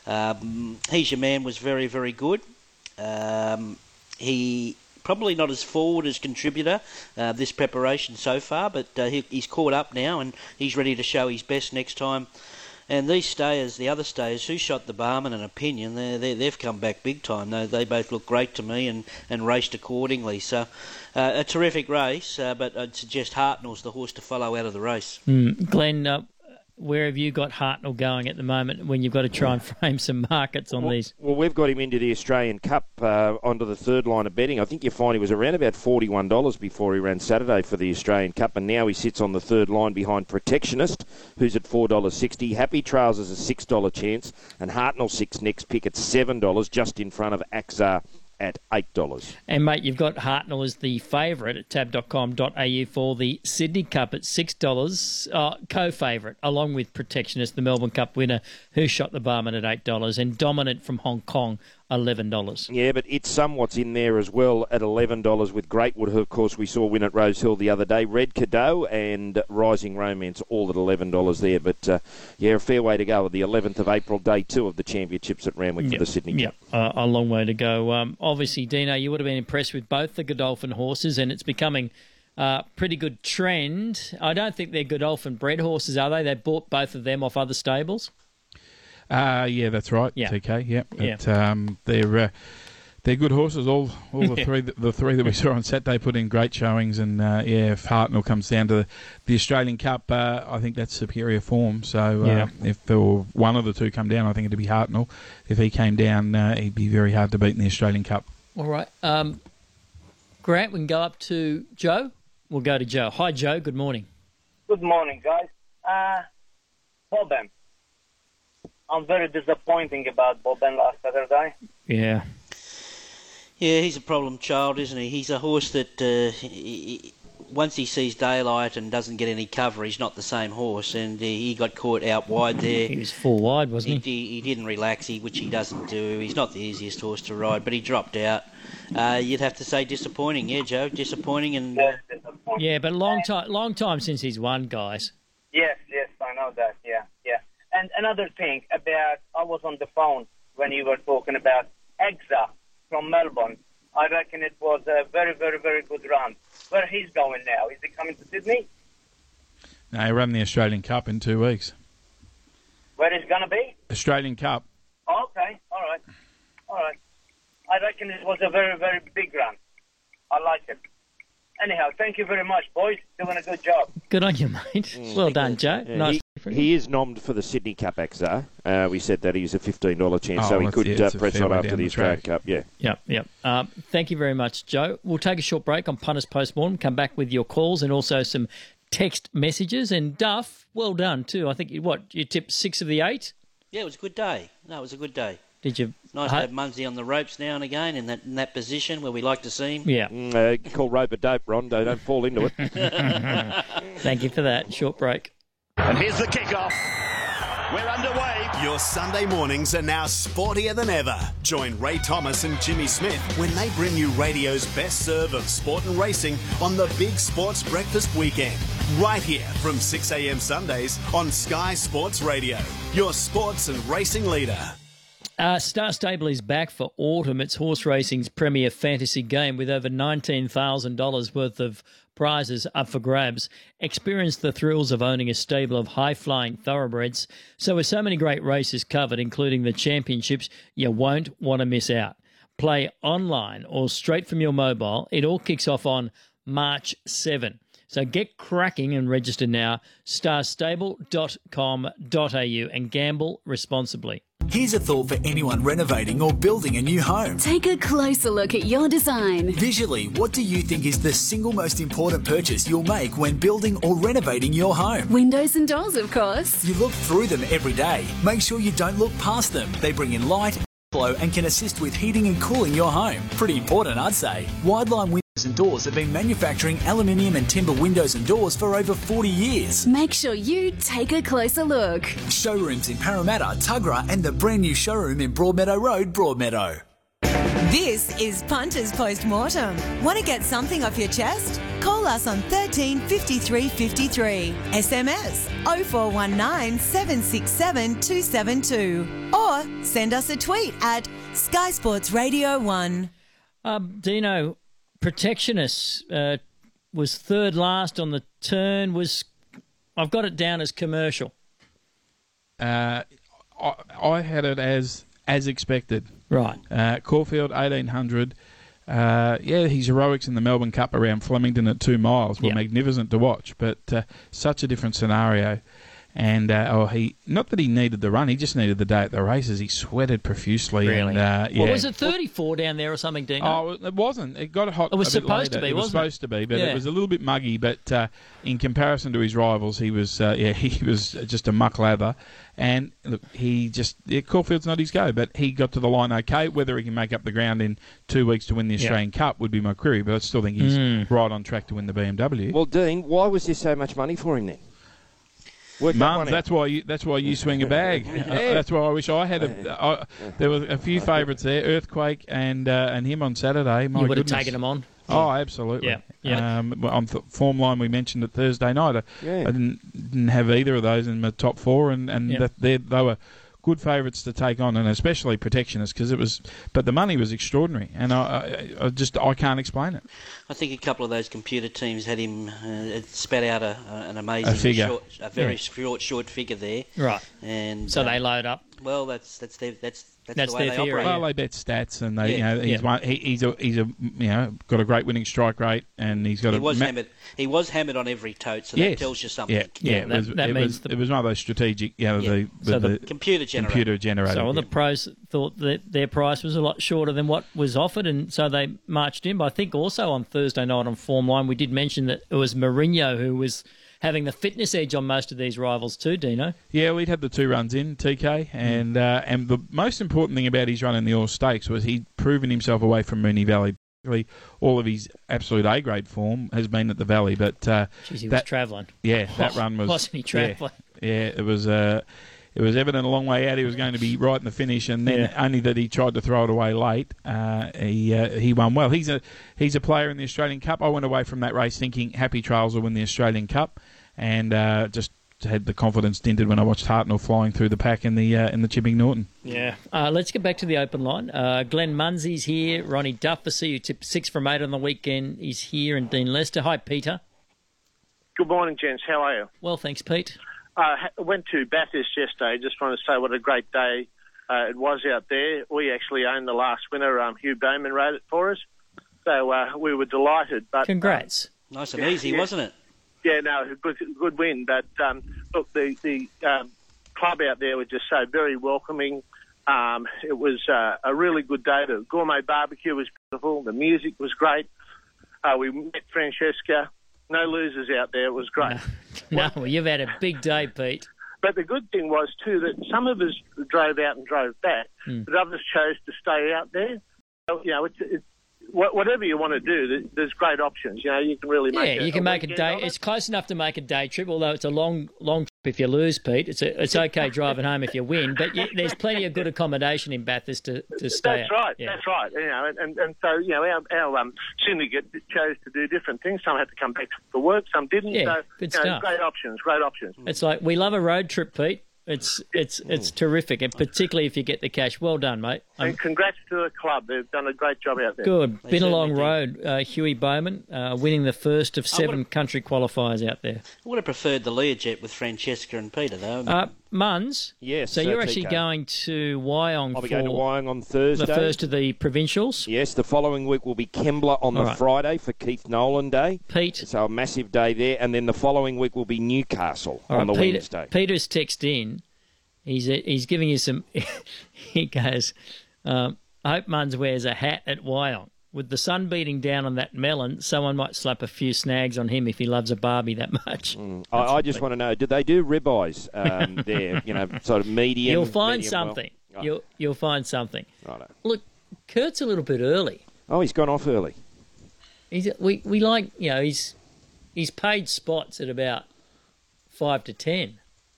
Um, He's Your Man was very, very good. Um, he probably not as forward as contributor uh, this preparation so far, but uh, he, he's caught up now and he's ready to show his best next time. And these stayers, the other stayers, who shot the Barman and Opinion, they they they've come back big time. They, they both look great to me and, and raced accordingly. So uh, a terrific race, uh, but I'd suggest Hartnell's the horse to follow out of the race. Mm. Glenn, uh, where have you got Hartnell going at the moment when you've got to try and frame some markets on well, these? Well, we've got him into the Australian Cup uh, onto the third line of betting. I think you find he was around about forty-one dollars before he ran Saturday for the Australian Cup, and now he sits on the third line behind Protectionist, who's at four dollars sixty. Happy Trails is a six dollars chance, and Hartnell six next pick at seven dollars, just in front of Axar at eight dollars. And, mate, you've got Hartnell as the favourite at tab dot com dot a u for the Sydney Cup at six dollars, uh, co-favourite, along with Protectionist, the Melbourne Cup winner, who shot the barman at eight dollars, and Dominant from Hong Kong, eleven dollars. Yeah, but it's somewhat's in there as well at eleven dollars with Greatwood, who, of course, we saw win at Rose Hill the other day. Red Cadeau and Rising Romance, all at eleven dollars there. But, uh, yeah, a fair way to go with the eleventh of April, day two of the championships at Randwick yep. for the Sydney Cup. Yep, uh, a long way to go. Um, obviously, Dino, you would have been impressed with both the Godolphin horses, and it's becoming a uh, pretty good trend. I don't think they're Godolphin bred horses, are they? They bought both of them off other stables. Uh, yeah, that's right. Yeah. T K. Yeah, yeah. But, um, they're uh, they're good horses. All all the three the three that we saw on Saturday put in great showings, and uh, yeah, if Hartnell comes down to the, the Australian Cup, uh, I think that's superior form. So uh, Yeah. if or one of the two come down, I think it'd be Hartnell. If he came down, uh, he'd be very hard to beat in the Australian Cup. All right, um, Grant, we can go up to Joe. We'll go to Joe. Hi, Joe. Good morning. Good morning, guys. Uh, Boban. I'm very disappointing about Boban last Saturday. Yeah. Yeah, he's a problem child, isn't he? He's a horse that uh, he, he, once he sees daylight and doesn't get any cover, he's not the same horse, and he, he got caught out wide there. He was full wide, wasn't he? He, he didn't relax, he, which he doesn't do. He's not the easiest horse to ride, but he dropped out. Uh, you'd have to say disappointing, yeah, Joe? Disappointing. and uh, Yeah, but long time, long time since he's won, guys. Yes, yes, I know that, yeah, yeah. And another thing about, I was on the phone when you were talking about Exa from Melbourne. I reckon it was a very, very, very good run. Where he's going now? Is he coming to Sydney? No, he ran the Australian Cup in two weeks. Where is he going to be? Australian Cup. Oh, okay, all right, all right. I reckon it was a very, very big run. I like it. Anyhow, thank you very much, boys. Doing a good job. Good on you, mate. Well done, Joe. Yeah, nice. he, he is nommed for the Sydney Cup, Axar. Uh, we said that he's a fifteen dollars chance, Oh, so he that's- could yeah, uh, it's a press fair on way after down the the Australian track. Cup. Yeah. Yep, yep. Um, thank you very much, Joe. We'll take a short break on Punters Postmortem, come back with your calls and also some text messages. And Duff, well done too. I think, you what, you tipped six of the eight? Yeah, it was a good day. No, it was a good day. Did you? Nice to have Munsey on the ropes now and again in that in that position where we like to see him. Yeah. Mm, uh, call rope a dope, Rondo. Don't fall into it. Thank you for that. Short break. And here's the kickoff. We're underway. Your Sunday mornings are now sportier than ever. Join Ray Thomas and Jimmy Smith when they bring you radio's best serve of sport and racing on the Big Sports Breakfast Weekend. Right here from six a.m. Sundays on Sky Sports Radio. Your sports and racing leader. Uh, Star Stable is back for autumn. It's horse racing's premier fantasy game with over nineteen thousand dollars worth of prizes up for grabs. Experience the thrills of owning a stable of high-flying thoroughbreds. So with so many great races covered, including the championships, you won't want to miss out. Play online or straight from your mobile. It all kicks off on March seventh. So get cracking and register now. star stable dot com dot a u and gamble responsibly. Here's a thought for anyone renovating or building a new home. Take a closer look at your design. Visually, what do you think is the single most important purchase you'll make when building or renovating your home? Windows and doors, of course. You look through them every day. Make sure you don't look past them. They bring in light, flow and can assist with heating and cooling your home. Pretty important, I'd say. Wideline Windows and Doors have been manufacturing aluminium and timber windows and doors for over forty years. Make sure you take a closer look. Showrooms in Parramatta, Tuggerah and the brand new showroom in Broadmeadow Road, Broadmeadow. This is Punters Postmortem. Want to get something off your chest? Call us on thirteen fifty-three fifty-three. S M S oh four one nine, seven six seven, two seven two. Or send us a tweet at Sky Sports Radio one. Um, Dino, Protectionist uh, was third last on the turn. Was I've got it down as commercial. Uh, I, I had it as as expected. Right. Uh, Caulfield, eighteen hundred. Uh, yeah, his heroics in the Melbourne Cup around Flemington at two miles were Yeah. magnificent to watch, but uh, such a different scenario. And uh, oh, he not that he needed the run, he just needed the day at the races. He sweated profusely. Really? And, uh, yeah. Well, was it thirty-four down there or something, Dino? Oh, it wasn't. It got hot. It was a bit supposed later. to be, It was wasn't it? supposed to be, but Yeah. it was a little bit muggy. But uh, in comparison to his rivals, he was uh, yeah he was just a muck lather. And look, he just yeah, Caulfield's not his go, but he got to the line okay. Whether he can make up the ground in two weeks to win the Yeah. Australian Cup would be my query. But I still think he's Mm. right on track to win the B M W. Well, Dean, why was there so much money for him then? Work that one Mums, out. that's why you. That's why you swing a bag. Uh, Yeah. that's why I wish I had a. I, there were a few favourites there, Earthquake and uh, and him on Saturday. My You would have goodness. taken him on. Oh, absolutely. Yeah, yeah. Um, well, on th- form line we mentioned it Thursday night. I, Yeah. I didn't didn't have either of those in my top four, and and Yeah. that they they were good favourites to take on, and especially Protectionist because it was. But the money was extraordinary, and I, I, I just I can't explain it. I think a couple of those computer teams had him uh, it spat out a, a, an amazing A figure. short, a very Yeah. short, short figure there. Right. And So uh, they load up. Well, that's that's their that's that's, That's the way their they theory. operate. Well, they bet stats, and they, Yeah. you know, he's Yeah. one, he, he's a he's a you know got a great winning strike rate, and he's got He a was ma- hammered. He was hammered on every tote, so Yes. that tells you something. Yeah, yeah, Yeah, it that- was, that it means was, the- it was one of those strategic, you know, Yeah. the, So the, the computer generated. computer generated. So all the yeah. pros thought that their price was a lot shorter than what was offered, and so they marched in. But I think also on Thursday night on Form Line, we did mention that it was Mourinho who was having the fitness edge on most of these rivals too, Dino. Yeah, we'd had the two runs in, T K, and uh, and the most important thing about his run in the All Stakes was he'd proven himself away from Moonee Valley. Particularly, all of his absolute A-grade form has been at the Valley, but uh, Jeez, he was that travelling. Yeah, that Oh, run was wasn't he travelling? Yeah, yeah, it was. Uh, it was evident a long way out he was going to be right in the finish, and then Yeah. only that he tried to throw it away late. Uh, he uh, he won well. He's a he's a player in the Australian Cup. I went away from that race thinking Happy Trails will win the Australian Cup, and uh, just had the confidence dinted when I watched Hartnell flying through the pack in the uh, in the Chipping Norton. Yeah. Uh, let's get back to the open line. Uh, Glenn Munsey's here. Ronnie Dufficy, who tipped six from eight on the weekend, is here, and Dean Lester. Hi, Peter. Good morning, gents. How are you? Well, thanks, Pete. I uh, went to Bathurst yesterday. Just want to say what a great day uh, it was out there. We actually owned the last winner. Um, Hugh Bowman rode it for us. So uh, we were delighted. But Congrats. Nice and easy, yeah. wasn't it? Yeah, no, good, good win. But um, look, the the um, club out there was just so very welcoming. Um, it was uh, a really good day. The gourmet barbecue was beautiful. The music was great. Uh, we met Francesca. No losers out there. It was great. No, well, you've had a big day, Pete. But the good thing was, too, that some of us drove out and drove back, Mm. but others chose to stay out there. So, you know, it's, it's, wha- whatever you want to do, there- there's great options. You know, you can really make Yeah, a, you can make a weekend day. of it. It's close enough to make a day trip, although it's a long, long trip if you lose, Pete. It's a, it's okay driving home if you win, but you, there's plenty of good accommodation in Bathurst to, to stay That's at. right. Yeah. That's right. You know, and, and so you know, our, our um, syndicate chose to do different things. Some had to come back for work, some didn't. Yeah, so, good you know, stuff. great options. Great options. It's like we love a road trip, Pete. It's it's it's terrific, and particularly if you get the cash. Well done, mate. Um, And congrats to the club. They've done a great job out there. Good. They Been a long certainly road. Uh, Huey Bowman uh, winning the first of seven would've- country qualifiers out there. I would have preferred the Learjet with Francesca and Peter, though. Uh, Muns. Yes, So uh, you're T actually K. going to Wyong I'll for be going to Wyong on Thursday. the first of the provincials. Yes, the following week will be Kembla on All the right. Friday for Keith Nolan Day. Pete. So a massive day there. And then the following week will be Newcastle All on right, the Peter, Wednesday. Peter's text in. He's he's giving you some. He goes, um, I hope Muns wears a hat at Wyong. With the sun beating down on that melon, someone might slap a few snags on him if he loves a Barbie that much. Mm. I, I just want to know, do they do ribeyes um, there? You know, sort of medium. You'll find medium well? something. Oh, You'll you'll find something. righto. Look, Kurt's a little bit early. Oh, he's gone off early. He's we we like you know he's he's paid spots at about five to ten.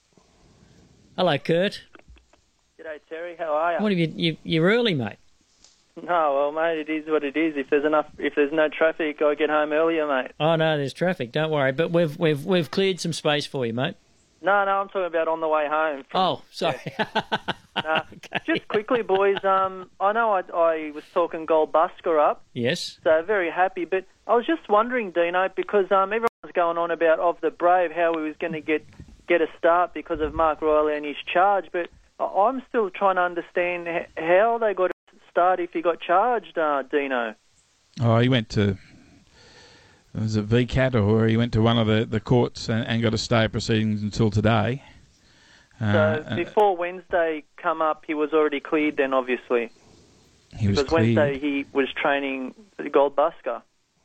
Hello, Kurt. G'day, Terry. How are you? What have you, you you're early, mate? No, well, mate, it is what it is. If there's enough, if there's no traffic, I get home earlier, mate. Oh no, there's traffic. Don't worry. But we've we've we've cleared some space for you, mate. No, no, I'm talking about on the way home. From, Oh, sorry. uh, Just quickly, boys. Um, I know I, I was talking Gold Busker up, Yes. so very happy. But I was just wondering, Dino, because um, everyone's going on about of the Brave, how he was going to get get a start because of Mark Riley and his charge. But I- I'm still trying to understand h- how they got a start if he got charged, uh, Dino. Oh, he went to. Was it V CAT or he went to one of the, the courts and, and got a stay of proceedings until today? Uh, So before Wednesday come up, he was already cleared then, obviously. He was because cleared. Wednesday he was training the Gold Busker.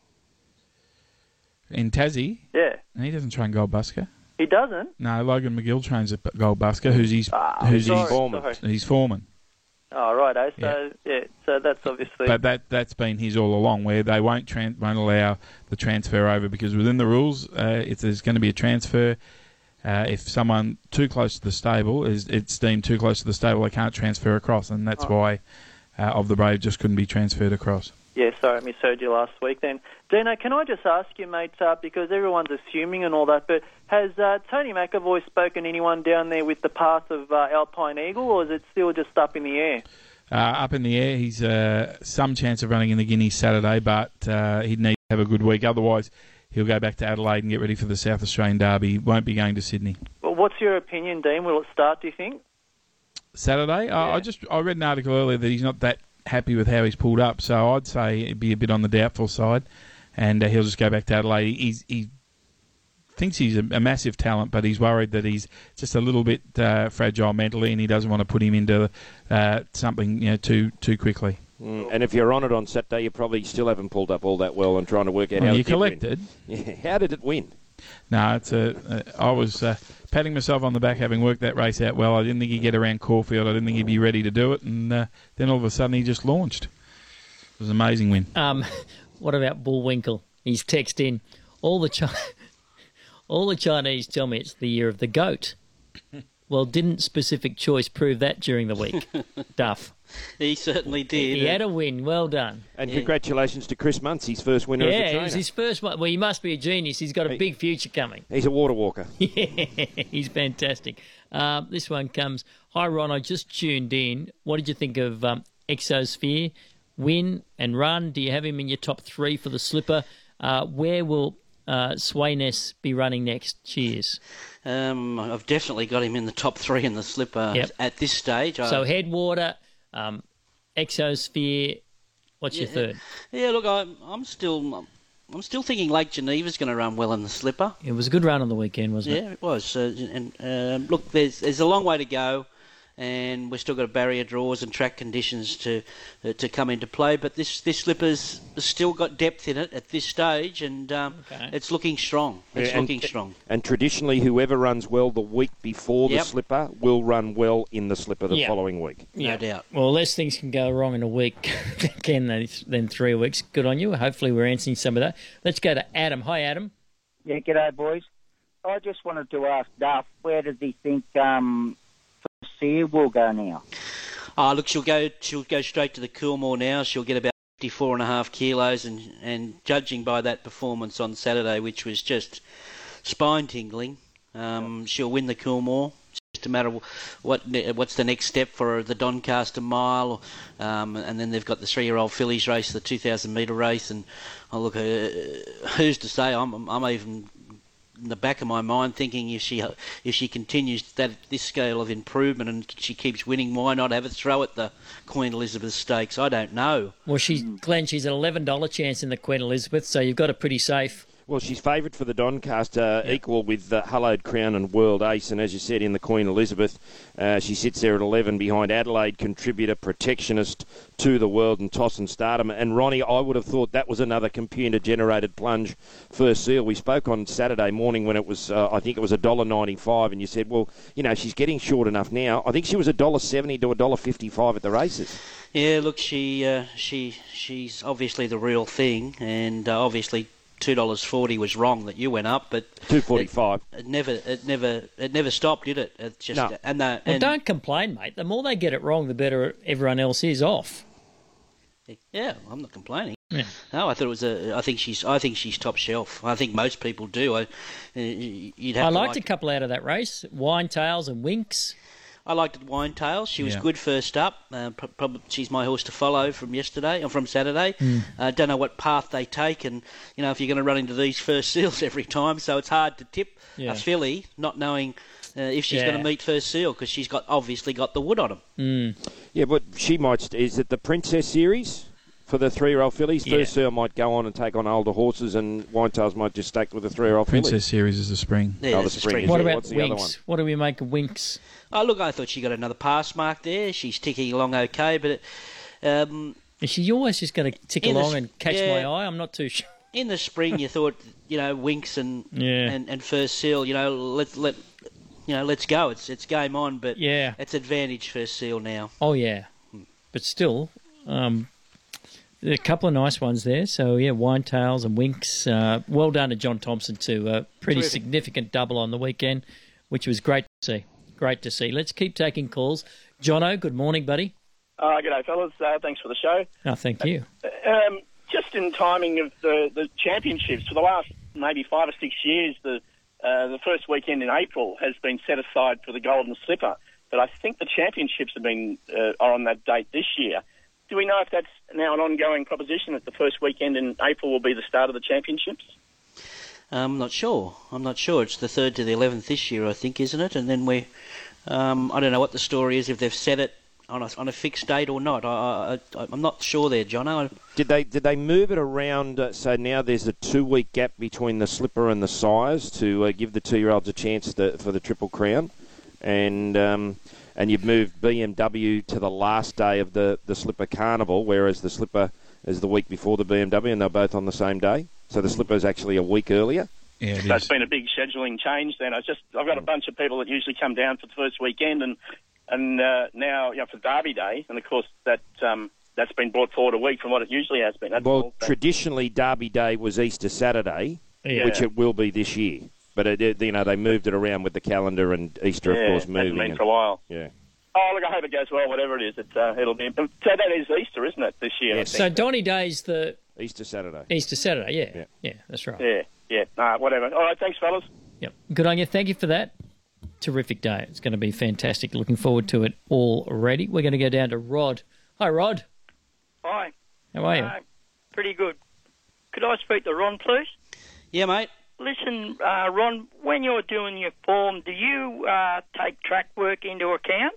In Tassie? Yeah. He doesn't train Gold Busker. He doesn't? No, Logan McGill trains at Gold Busker, who's his, Ah, who's sorry, his foreman. sorry. He's foreman. Oh, right. eh? So, yeah. so that's obviously... But that, that's been his all along, where they won't, tran- won't allow the transfer over, because within the rules, uh, if there's going to be a transfer, uh, if someone too close to the stable, is it's deemed too close to the stable, they can't transfer across, and that's Oh. why uh, Of the Brave just couldn't be transferred across. Yeah, sorry, I misheard you last week then. Dino, can I just ask you, mate, uh, because everyone's assuming and all that, but has uh, Tony McAvoy spoken to anyone down there with the path of uh, Alpine Eagle, or is it still just up in the air? Uh, up in the air, he's uh, some chance of running in the Guineas Saturday, but uh, he'd need to have a good week. Otherwise, he'll go back to Adelaide and get ready for the South Australian Derby. He won't be going to Sydney. Well, what's your opinion, Dean? Will it start, do you think? Saturday? Uh, I just I read an article earlier that he's not that happy with how he's pulled up, so I'd say it'd be a bit on the doubtful side, and uh, he'll just go back to Adelaide. He's, he thinks he's a, a massive talent, but he's worried that he's just a little bit uh, fragile mentally, and he doesn't want to put him into uh, something you know too too quickly. Mm. And if you're on it on Saturday, you probably still haven't pulled up all that well and trying to work out Well, how you it did collected. win. Yeah. How did it win? No, it's a. Uh, I was uh, patting myself on the back, having worked that race out well. I didn't think he'd get around Caulfield. I didn't think he'd be ready to do it, and uh, then all of a sudden he just launched. It was an amazing win. Um, what about Bullwinkle? He's texted in. All the Chi- all the Chinese tell me it's the year of the goat. Well, didn't Specific Choice prove that during the week? Duff. He certainly did. He had a win. Well done. And Yeah. congratulations to Chris Muntz, his first winner as a Yeah, trainer. it was his first one. Well, he must be a genius. He's got a big future coming. He's a water walker. Yeah, he's fantastic. Um, this one comes. Hi, Ron. I just tuned in. What did you think of um, Exosphere? Win and run. Do you have him in your top three for the slipper? Uh, where will uh, Swayness be running next? Cheers. Um, I've definitely got him in the top three in the slipper Yep. at this stage. So I, Headwater, um, Exosphere. What's your Yeah. third? yeah, look, I'm, I'm still, I'm still thinking Lake Geneva's going to run well in the slipper. It was a good run on the weekend, wasn't Yeah, it? it was. Uh, and um, look, there's there's a long way to go, and we've still got barrier draws and track conditions to uh, to come into play. But this this slipper's still got depth in it at this stage, and um, Okay. it's looking strong. It's Yeah, and- looking strong. And traditionally, whoever runs well the week before the Yep. slipper will run well in the slipper the Yeah. following week. No doubt. Well, less things can go wrong in a week can they, than three weeks. Good on you. Hopefully we're answering some of that. Let's go to Adam. Hi, Adam. Yeah, g'day, boys. I just wanted to ask Duff, where does he think um, Sear will go now? Oh, look, she'll go. She'll go straight to the Coolmore now. She'll get about fifty-four and a half kilos, and and judging by that performance on Saturday, which was just spine tingling, um, she'll win the Coolmore. It's just a matter of what what's the next step for the Doncaster Mile, um, and then they've got the three-year-old fillies race, the two thousand metre race, and oh, look, uh, who's to say? I'm I'm even in the back of my mind thinking if she if she continues that this scale of improvement and she keeps winning, why not have a throw at the Queen Elizabeth Stakes? I don't know. Well, she's Glenn. She's an eleven dollar chance in the Queen Elizabeth, so you've got a pretty safe. Well, she's favoured for the Doncaster, yep. equal with uh, Hallowed Crown and World Ace, and as you said, in the Queen Elizabeth, uh, she sits there at eleven behind Adelaide Contributor, Protectionist, To the World, and Toss and Stardom. And Ronnie, I would have thought that was another computer-generated plunge First Seal. We spoke on Saturday morning when it was, uh, I think it was one dollar ninety-five, and you said, well, you know, she's getting short enough now. I think she was one dollar seventy to one dollar fifty-five at the races. Yeah, look, she uh, she she's obviously the real thing, and uh, obviously two dollars forty was wrong that you went up, but two forty-five. It, it never, it never, it never stopped, did it? It just No. and the Well, and, don't complain, mate. The more they get it wrong, the better everyone else is off. Yeah, I'm not complaining. Yeah. No, I thought it was a. I think she's. I think she's top shelf. I think most people do. I, uh, you'd have I to liked like, a couple out of that race. Wine Tails and Winks. I liked Wine Tail. She was Yeah. good first up. Uh, pro- probably she's my horse to follow from yesterday or from Saturday. Mm. Uh, don't know what path they take, and you know if you're going to run into these first seals every time, so it's hard to tip Yeah. a filly not knowing uh, if she's Yeah. going to meet first seal because she's got obviously got the wood on him. Mm. Yeah, but she might. Is it the Princess Series for the three-year-old fillies. Yeah. First Seal might go on and take on older horses, and Winetails might just stack with the three-year-old Princess fillies. Series is the spring. Yeah, oh, the that's the spring. spring. is What it? about What's the other one? Winks? What do we make of Winks? Oh, look, I thought she got another pass mark there. She's ticking along okay, but it, um, Is she always just going to tick In the along s- and catch yeah. my eye? I'm not too sure. in the spring you thought, you know, Winks and Yeah. and, and First Seal, you know, let let you know, let's go. It's it's game on, but Yeah. it's advantage First Seal now. Oh, yeah. But still, um, there are a couple of nice ones there. So, yeah, Winetails and Winks. Uh, well done to John Thompson, too. A pretty Terrific. significant double on the weekend, which was great to see. Great to see. Let's keep taking calls. Jono, good morning, buddy. Uh, g'day, fellas. Uh, thanks for the show. Oh, thank you. Um, just in timing of the, the championships, for the last maybe five or six years, the uh, the first weekend in April has been set aside for the Golden Slipper. But I think the championships have been uh, are on that date this year. Do we know if that's now an ongoing proposition, that the first weekend in April will be the start of the championships? I'm not sure. I'm not sure. It's the third to the eleventh this year, I think, isn't it? And then we, um, I don't know what the story is, if they've set it on a, on a fixed date or not. I, I, I'm not sure there, Jono. Did they did they move it around uh, so now there's a two-week gap between the Slipper and the Sires to uh, give the two-year-olds a chance to, for the Triple Crown? And um, and you've moved B M W to the last day of the, the Slipper Carnival, whereas the Slipper is the week before the B M W, and they're both on the same day. So the Slipper is actually a week earlier. Yeah, it So it's is. been a big scheduling change then. I just I've got a bunch of people that usually come down for the first weekend, and and uh, now, you know, for Derby Day, and of course that um, that's been brought forward a week from what it usually has been. That's Well, all. traditionally Derby Day was Easter Saturday, Yeah. which it will be this year. But it, it, you know, they moved it around with the calendar and Easter, yeah, of course, hasn't moving. been and- for a while. Yeah. Oh, look, I hope it goes well. Whatever it is, it's uh, it'll be. So that is Easter, isn't it, this year? I So think. Donny Day's the Easter Saturday. Easter Saturday, yeah. Yeah, yeah that's right. Yeah, yeah. Uh, whatever. All right, thanks, fellas. Yep. Good on you. Thank you for that. Terrific day. It's going to be fantastic. Looking forward to it already. We're going to go down to Rod. Hi, Rod. Hi. How are you? Uh, pretty good. Could I speak to Ron, please? Yeah, mate. Listen, uh, Ron, when you're doing your form, do you uh, take track work into account?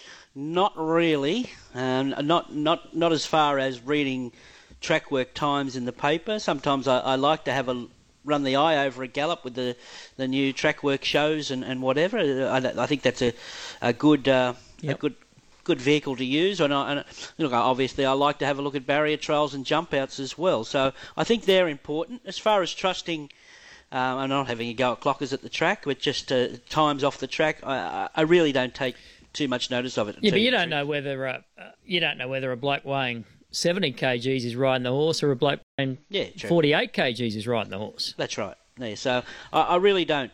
Not really. Um, not not not as far as reading track work times in the paper. Sometimes I, I like to have a run the eye over a gallop with the, the new track work shows and, and whatever. I, I think that's a a good uh, Yep. a good good vehicle to use. And, I, and look, obviously I like to have a look at barrier trials and jump outs as well. So I think they're important as far as trusting. Um, I'm not having a go at clockers at the track, but just uh, times off the track. I, I I really don't take too much notice of it. Yeah, but you don't know whether uh, uh, you don't know whether a bloke weighing seventy kilograms is riding the horse or a bloke weighing Yeah, true. forty-eight kilograms is riding the horse. That's right. Yeah, so I, I really don't.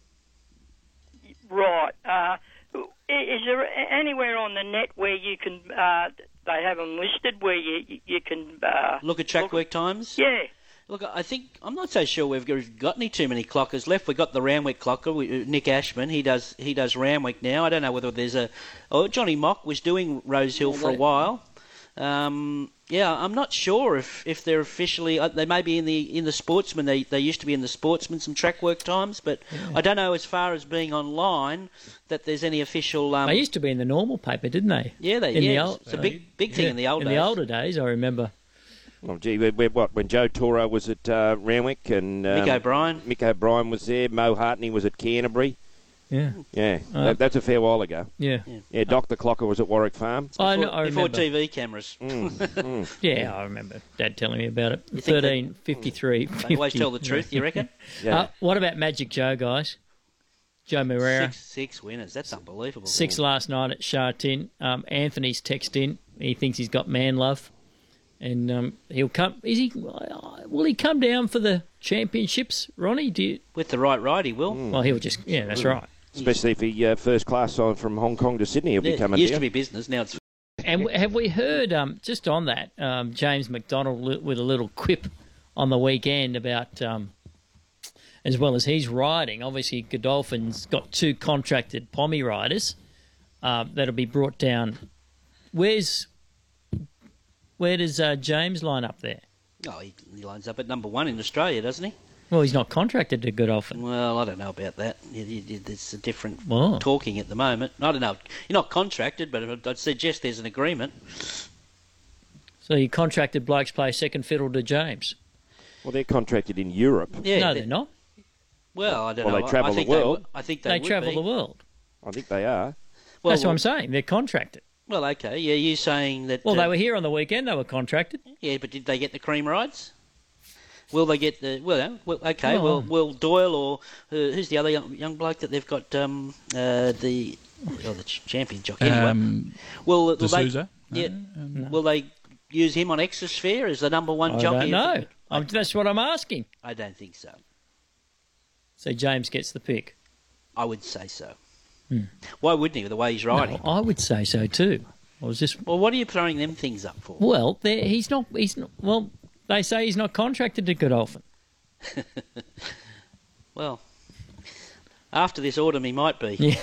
Right. Uh, is there a- anywhere on the net where you can, uh, they have them listed, where you you can... Uh, Look at track work times? Yeah. Look, I think, I'm not so sure we've got, got any too many clockers left. We've got the Ramwick clocker, we, Nick Ashman, he does he does Ramwick now. I don't know whether there's a... Oh, Johnny Mock was doing Rosehill for a while. Um, yeah, I'm not sure if, if they're officially... Uh, they may be in the in the Sportsman. They they used to be in the Sportsman, some track work times, but I don't know as far as being online that there's any official... Um, They used to be in the normal paper, didn't they? Yeah, they in yeah, the old, it's a big big thing yeah, in the old in days. the older days, I remember. Oh, gee, we, we, what, when Joe Toro was at uh, Ramwick and... Um, Mick O'Brien. Mick O'Brien was there. Mo Hartney was at Canterbury. Yeah. Yeah, Uh, that, that's a fair while ago. Yeah. Yeah, yeah Doctor Clocker was at Warwick Farm. I know, I Before remember. T V cameras. Mm, mm. Yeah, I remember Dad telling me about it. You think they- thirteen fifty-three. They always tell the truth, you reckon? Yeah. Uh, what about Magic Joe, guys? Joe Moreira. Six, six winners. That's unbelievable. Six last night at Sha Tin. Um, Anthony's text in. He thinks he's got man love, and um, he'll come. Is he? Will he come down for the championships, Ronnie? Do you? With the right ride, he will. Well, he'll just. Yeah, that's right. Especially if he uh, first class signed from Hong Kong to Sydney, he'll Yeah, be coming used down. to be business, now it's... And w- have we heard um, just on that um, James McDonald li- with a little quip on the weekend about um, as well as he's riding. Obviously, Godolphin's got two contracted Pommy riders uh, that'll be brought down. Where's where does uh, James line up there? Oh, he, he lines up at number one in Australia, doesn't he? Well, he's not contracted to Godolphin. Well, I don't know about that. You- you- you- It's a different Oh. talking at the moment. I don't know. You're not contracted, but I'd- I'd suggest there's an agreement. So you contracted blokes play second fiddle to James. Well, they're contracted in Europe. Yeah, no, they- they're not. Well, I don't Well, know. they travel I think the world. They, would- I think they, They would travel be. the world. I think they are. Well, That's what well- I'm saying. They're contracted. Well, okay. Yeah, you saying that? Well, uh, they were here on the weekend. They were contracted. Yeah, but did they get the cream rides? Will they get the? Well, well okay. Well, well, will Doyle or uh, who's the other young, young bloke that they've got? Um, uh, the oh, the ch- champion jockey. Anyway, Um, will, will they? D'Souza? Yeah. Will they use him on Extra Sphere as the number one I jockey? don't know. I'm, that's what I'm asking. I don't think so. So James gets the pick. I would say so. Hmm. Why wouldn't he? With the way he's riding. No, I would say so too. I was just Well, what are you throwing them things up for? well. there- He's not. He's not. Well, they say he's not contracted to Godolphin. Well, after this autumn, he might be. Yeah.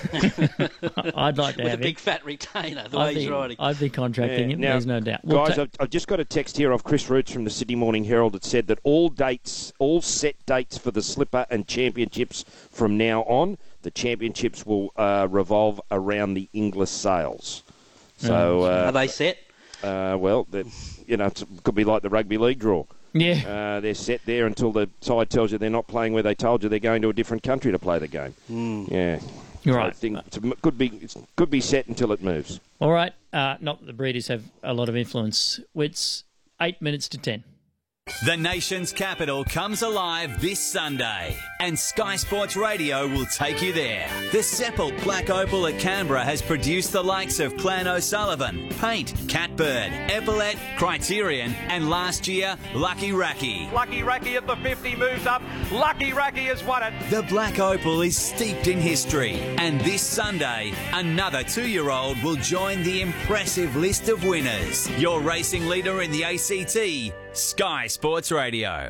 I'd like to With have a big him. fat retainer, the I'd way he's be, riding. I'd be contracting Yeah, him. now, There's no doubt. Well, Guys, ta- I've, I've just got a text here of Chris Roots from the Sydney Morning Herald that said that all dates, all set dates for the Slipper and Championships from now on, the Championships will uh, revolve around the Inglis sales. So uh, Are they set? Uh, well, they're- you know, it could be like the rugby league draw. Yeah. Uh, they're set there until the side tells you they're not playing where they told you they're going to a different country to play the game. Mm. Yeah. You're So right. I think it's, it could be it could be set until it moves. All right. Uh, not that the breeders have a lot of influence. It's eight minutes to ten. The nation's capital comes alive this Sunday, and Sky Sports Radio will take you there. The Seppelt Black Opal at Canberra has produced the likes of Clan O'Sullivan, Paint, Catbird, Epaulet, Criterion, and last year, Lucky Racky. Lucky Racky at the fifty moves up. Lucky Racky has won it. The Black Opal is steeped in history, and this Sunday, another two-year-old will join the impressive list of winners. Your racing leader in the A C T, Sky Sports Radio.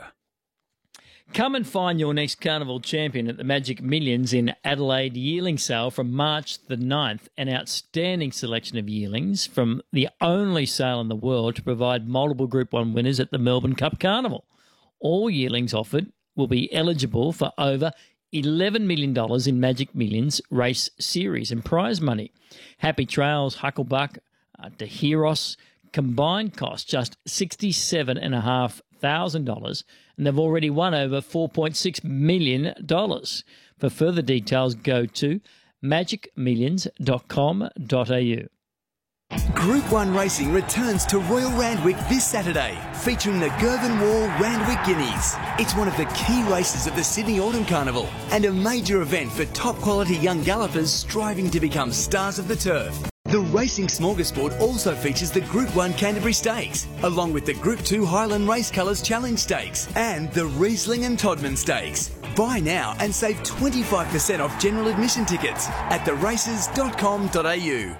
Come and find your next carnival champion at the Magic Millions in Adelaide Yearling Sale from March the ninth. An outstanding selection of yearlings from the only sale in the world to provide multiple Group one winners at the Melbourne Cup Carnival. All yearlings offered will be eligible for over eleven million dollars in Magic Millions race series and prize money. Happy Trails, Hucklebuck, uh, De Heros, combined cost just sixty-seven thousand five hundred dollars, and they've already won over four point six million dollars. For further details, go to magic millions dot com dot a u. Group one Racing returns to Royal Randwick this Saturday, featuring the Girvan Wall Randwick Guineas. It's one of the key races of the Sydney Autumn Carnival and a major event for top quality young gallopers striving to become stars of the turf. The Racing Smorgasbord also features the Group one Canterbury Stakes, along with the Group two Highland Race Colours Challenge Stakes and the Riesling and Todman Stakes. Buy now and save twenty-five percent off general admission tickets at the races dot com dot a u.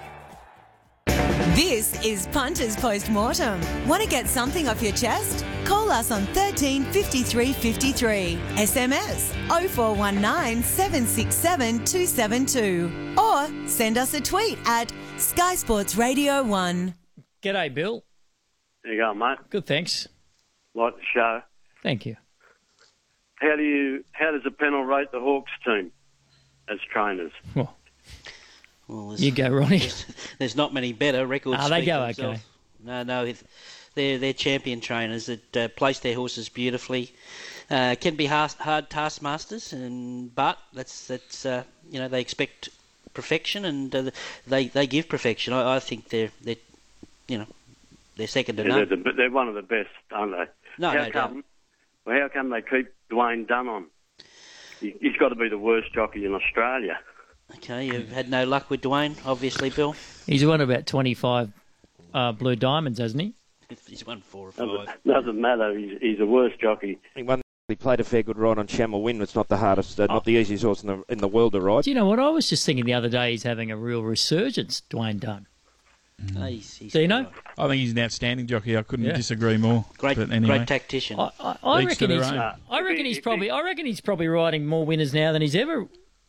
This is Punters Postmortem. Want to get something off your chest? Call us on thirteen fifty-three fifty-three. S M S oh four one nine, seven six seven, two seven two. Or send us a tweet at Sky Sports Radio one. G'day, Bill. There you go, mate. Good, thanks. Like the show. Thank you. How do you? How does the panel rate the Hawks team as trainers? Well, Well, there's- you go, Ronnie. There's, there's not many better records. Ah, they speak go for okay. themselves. No, no, if- they're they're champion trainers that uh, place their horses beautifully. Uh, can be hard, hard taskmasters, and but that's that's uh, you know they expect perfection, and uh, they they give perfection. I, I think they're they you know they're second to Yeah, none. they're, the, they're one of the best, aren't they? No, how no come? doubt. Well, how come they keep Dwayne Dunn on? He, he's got to be the worst jockey in Australia. Okay, you've had no luck with Dwayne, obviously, Bill. He's won about twenty-five uh, Blue Diamonds, hasn't he? He's won four or Doesn't, five. doesn't matter. He's, he's the worst jockey. He won. He played a fair good ride on Shamel Win. It's not the hardest, uh, not the easiest horse in the in the world to ride. Do you know what? I was just thinking the other day he's having a real resurgence, Dwayne Dunn. No, he's, he's Do you know? I think he's an outstanding jockey. I couldn't Yeah. disagree more. Great, but anyway. great tactician. I, I, I Each to reckon their he's. own. I reckon he's probably. I reckon he's probably riding more winners now than he's ever.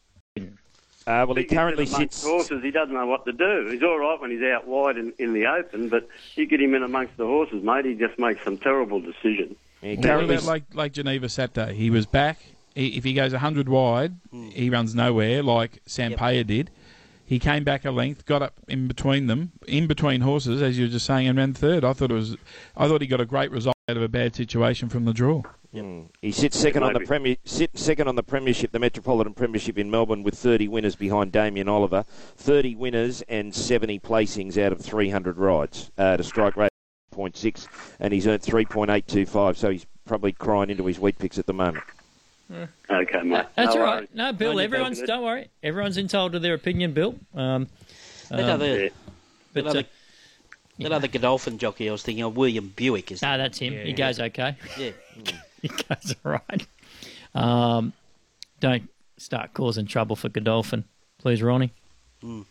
Uh, well, he He gets currently in amongst sits. horses. He doesn't know what to do. He's all right when he's out wide in, in the open, but you get him in amongst the horses, mate. He just makes some terrible decisions. He What currently about Lake, Lake Geneva Saturday? He was back. He, if he goes one hundred wide, he runs nowhere like Sam Payer did. he came back a length, got up in between them, in between horses, as you were just saying, and ran third. I thought it was, I thought he got a great result out of a bad situation from the draw. Mm. He sits second on the premier, sit second on the premiership, the Metropolitan Premiership in Melbourne, with thirty winners behind Damien Oliver, thirty winners and seventy placings out of three hundred rides uh, to strike rate point six, and he's earned three point eight two five. So he's probably crying into his wheat picks at the moment. Yeah. Okay, mate. Uh, that's no all right. worries. No, Bill, everyone's, don't worry. Everyone's entitled to their opinion, Bill. Um, That um, other, but, that other, uh, that other Godolphin jockey I was thinking of, William Buick, is Ah, that's him. Yeah. He goes okay. Yeah. He goes all right. Um, don't start causing trouble for Godolphin, please, Ronnie. Mm.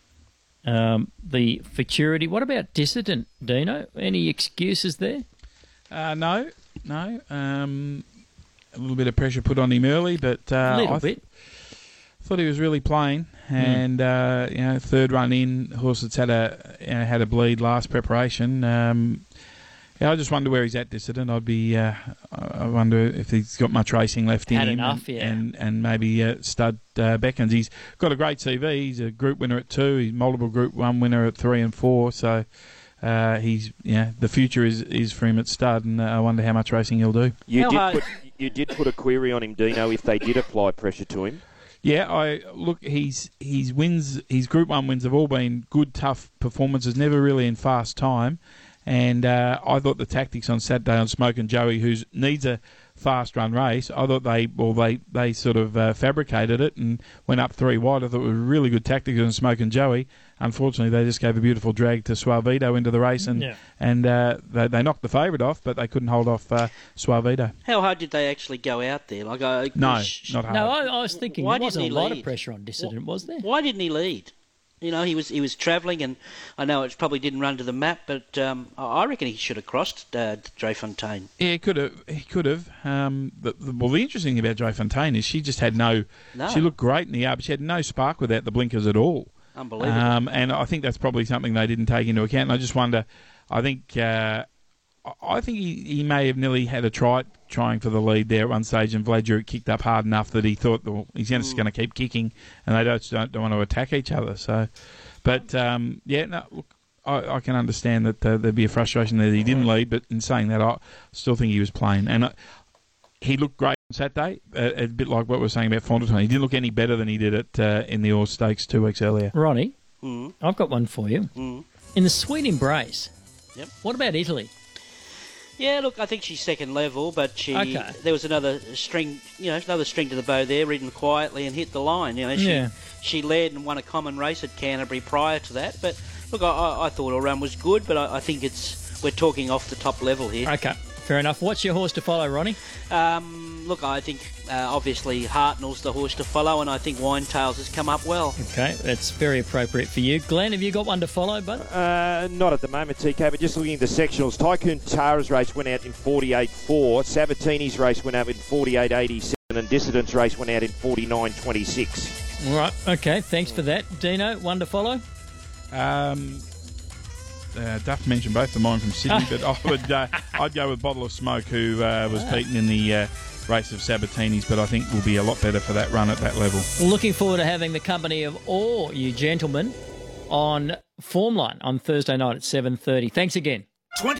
Um, the futurity. What about Dissident, Dino? Any excuses there? Uh, no, no. Um, a little bit of pressure put on him early, but uh, A little I th- bit. thought he was really playing. And uh, you know, third run in, horse that's had a you know, had a bleed last preparation. Um, yeah, I just wonder where he's at, Dissident. I'd be. Uh, I wonder if he's got much racing left in Had him, enough, and, yeah. and and maybe uh, stud uh, beckons. He's got a great C V. He's a Group winner at two. He's multiple Group One winner at three and four. So. Uh, he's yeah. The future is, is for him at stud, and uh, I wonder how much racing he'll do. You How did hard- put you did put a query on him, Dino, if they did apply pressure to him. Yeah, I look. He's his wins. His Group One wins have all been good, tough performances. Never really in fast time. And uh, I thought the tactics on Saturday on Smoke and Joey, who needs a fast run race, I thought they well they they sort of uh, fabricated it and went up three wide. I thought it was really good tactics on Smoke and Joey. Unfortunately, they just gave a beautiful drag to Suavito into the race, and Yeah. and uh, they, they knocked the favourite off, but they couldn't hold off uh, Suavito. How hard did they actually go out there? Like, I, No, sh- not hard. No, I, I was thinking Why there wasn't a didn't he lot lead? of pressure on Dissident, was there? Why didn't he lead? You know, he was he was travelling, and I know it probably didn't run to the map, but um, I I reckon he should have crossed uh, Dreyfontaine. Yeah, he could have. He could have. Um, the, the, well, the interesting thing about Joe Fontaine is she just had no. No. She looked great in the arb. She had no spark without the blinkers at all. Unbelievable. Um, and I think that's probably something they didn't take into account. And I just wonder. I think. Uh, I think he, he may have nearly had a try trying for the lead there at one stage, and Vladimir kicked up hard enough that he thought, well, he's just Mm. going to keep kicking, and they don't, don't don't want to attack each other. So, but um, yeah, no, look, I, I can understand that uh, there'd be a frustration there that he didn't lead, but in saying that, I still think he was playing, and uh, he looked great on Saturday. Uh, a bit like what we were saying about Fontaine. He didn't look any better than he did it uh, in the All Stakes two weeks earlier. Ronnie, Mm. I've got one for you. Mm. In the Sweet Embrace, Yep. what about Italy? Yeah, look, I think she's second level, but she Okay. there was another string, you know, another string to the bow there, ridden quietly and hit the line. You know, she Yeah. she led and won a common race at Canterbury prior to that. But look, I, I, I thought her run was good, but I, I think it's we're talking off the top level here. Okay, fair enough. What's your horse to follow, Ronnie? Um, look, I think uh, obviously Hartnell's the horse to follow, and I think Winetails has come up well. Okay, that's very appropriate for you. Glenn, have you got one to follow, bud? Uh, not at the moment, T K, but just looking at the sectionals, Tycoon Tara's race went out in forty-eight four, Sabatini's race went out in forty-eight eighty-seven, and Dissident's race went out in forty-nine twenty-six. All right, okay, thanks for that. Dino, one to follow? Um, uh, Duff mentioned both of mine from Sydney, but I would uh, I'd go with Bottle of Smoke, who uh, was beaten in the uh, race of Sabatini's, but I think will be a lot better for that run at that level. Looking forward to having the company of all you gentlemen on Formline on Thursday night at seven thirty. Thanks again.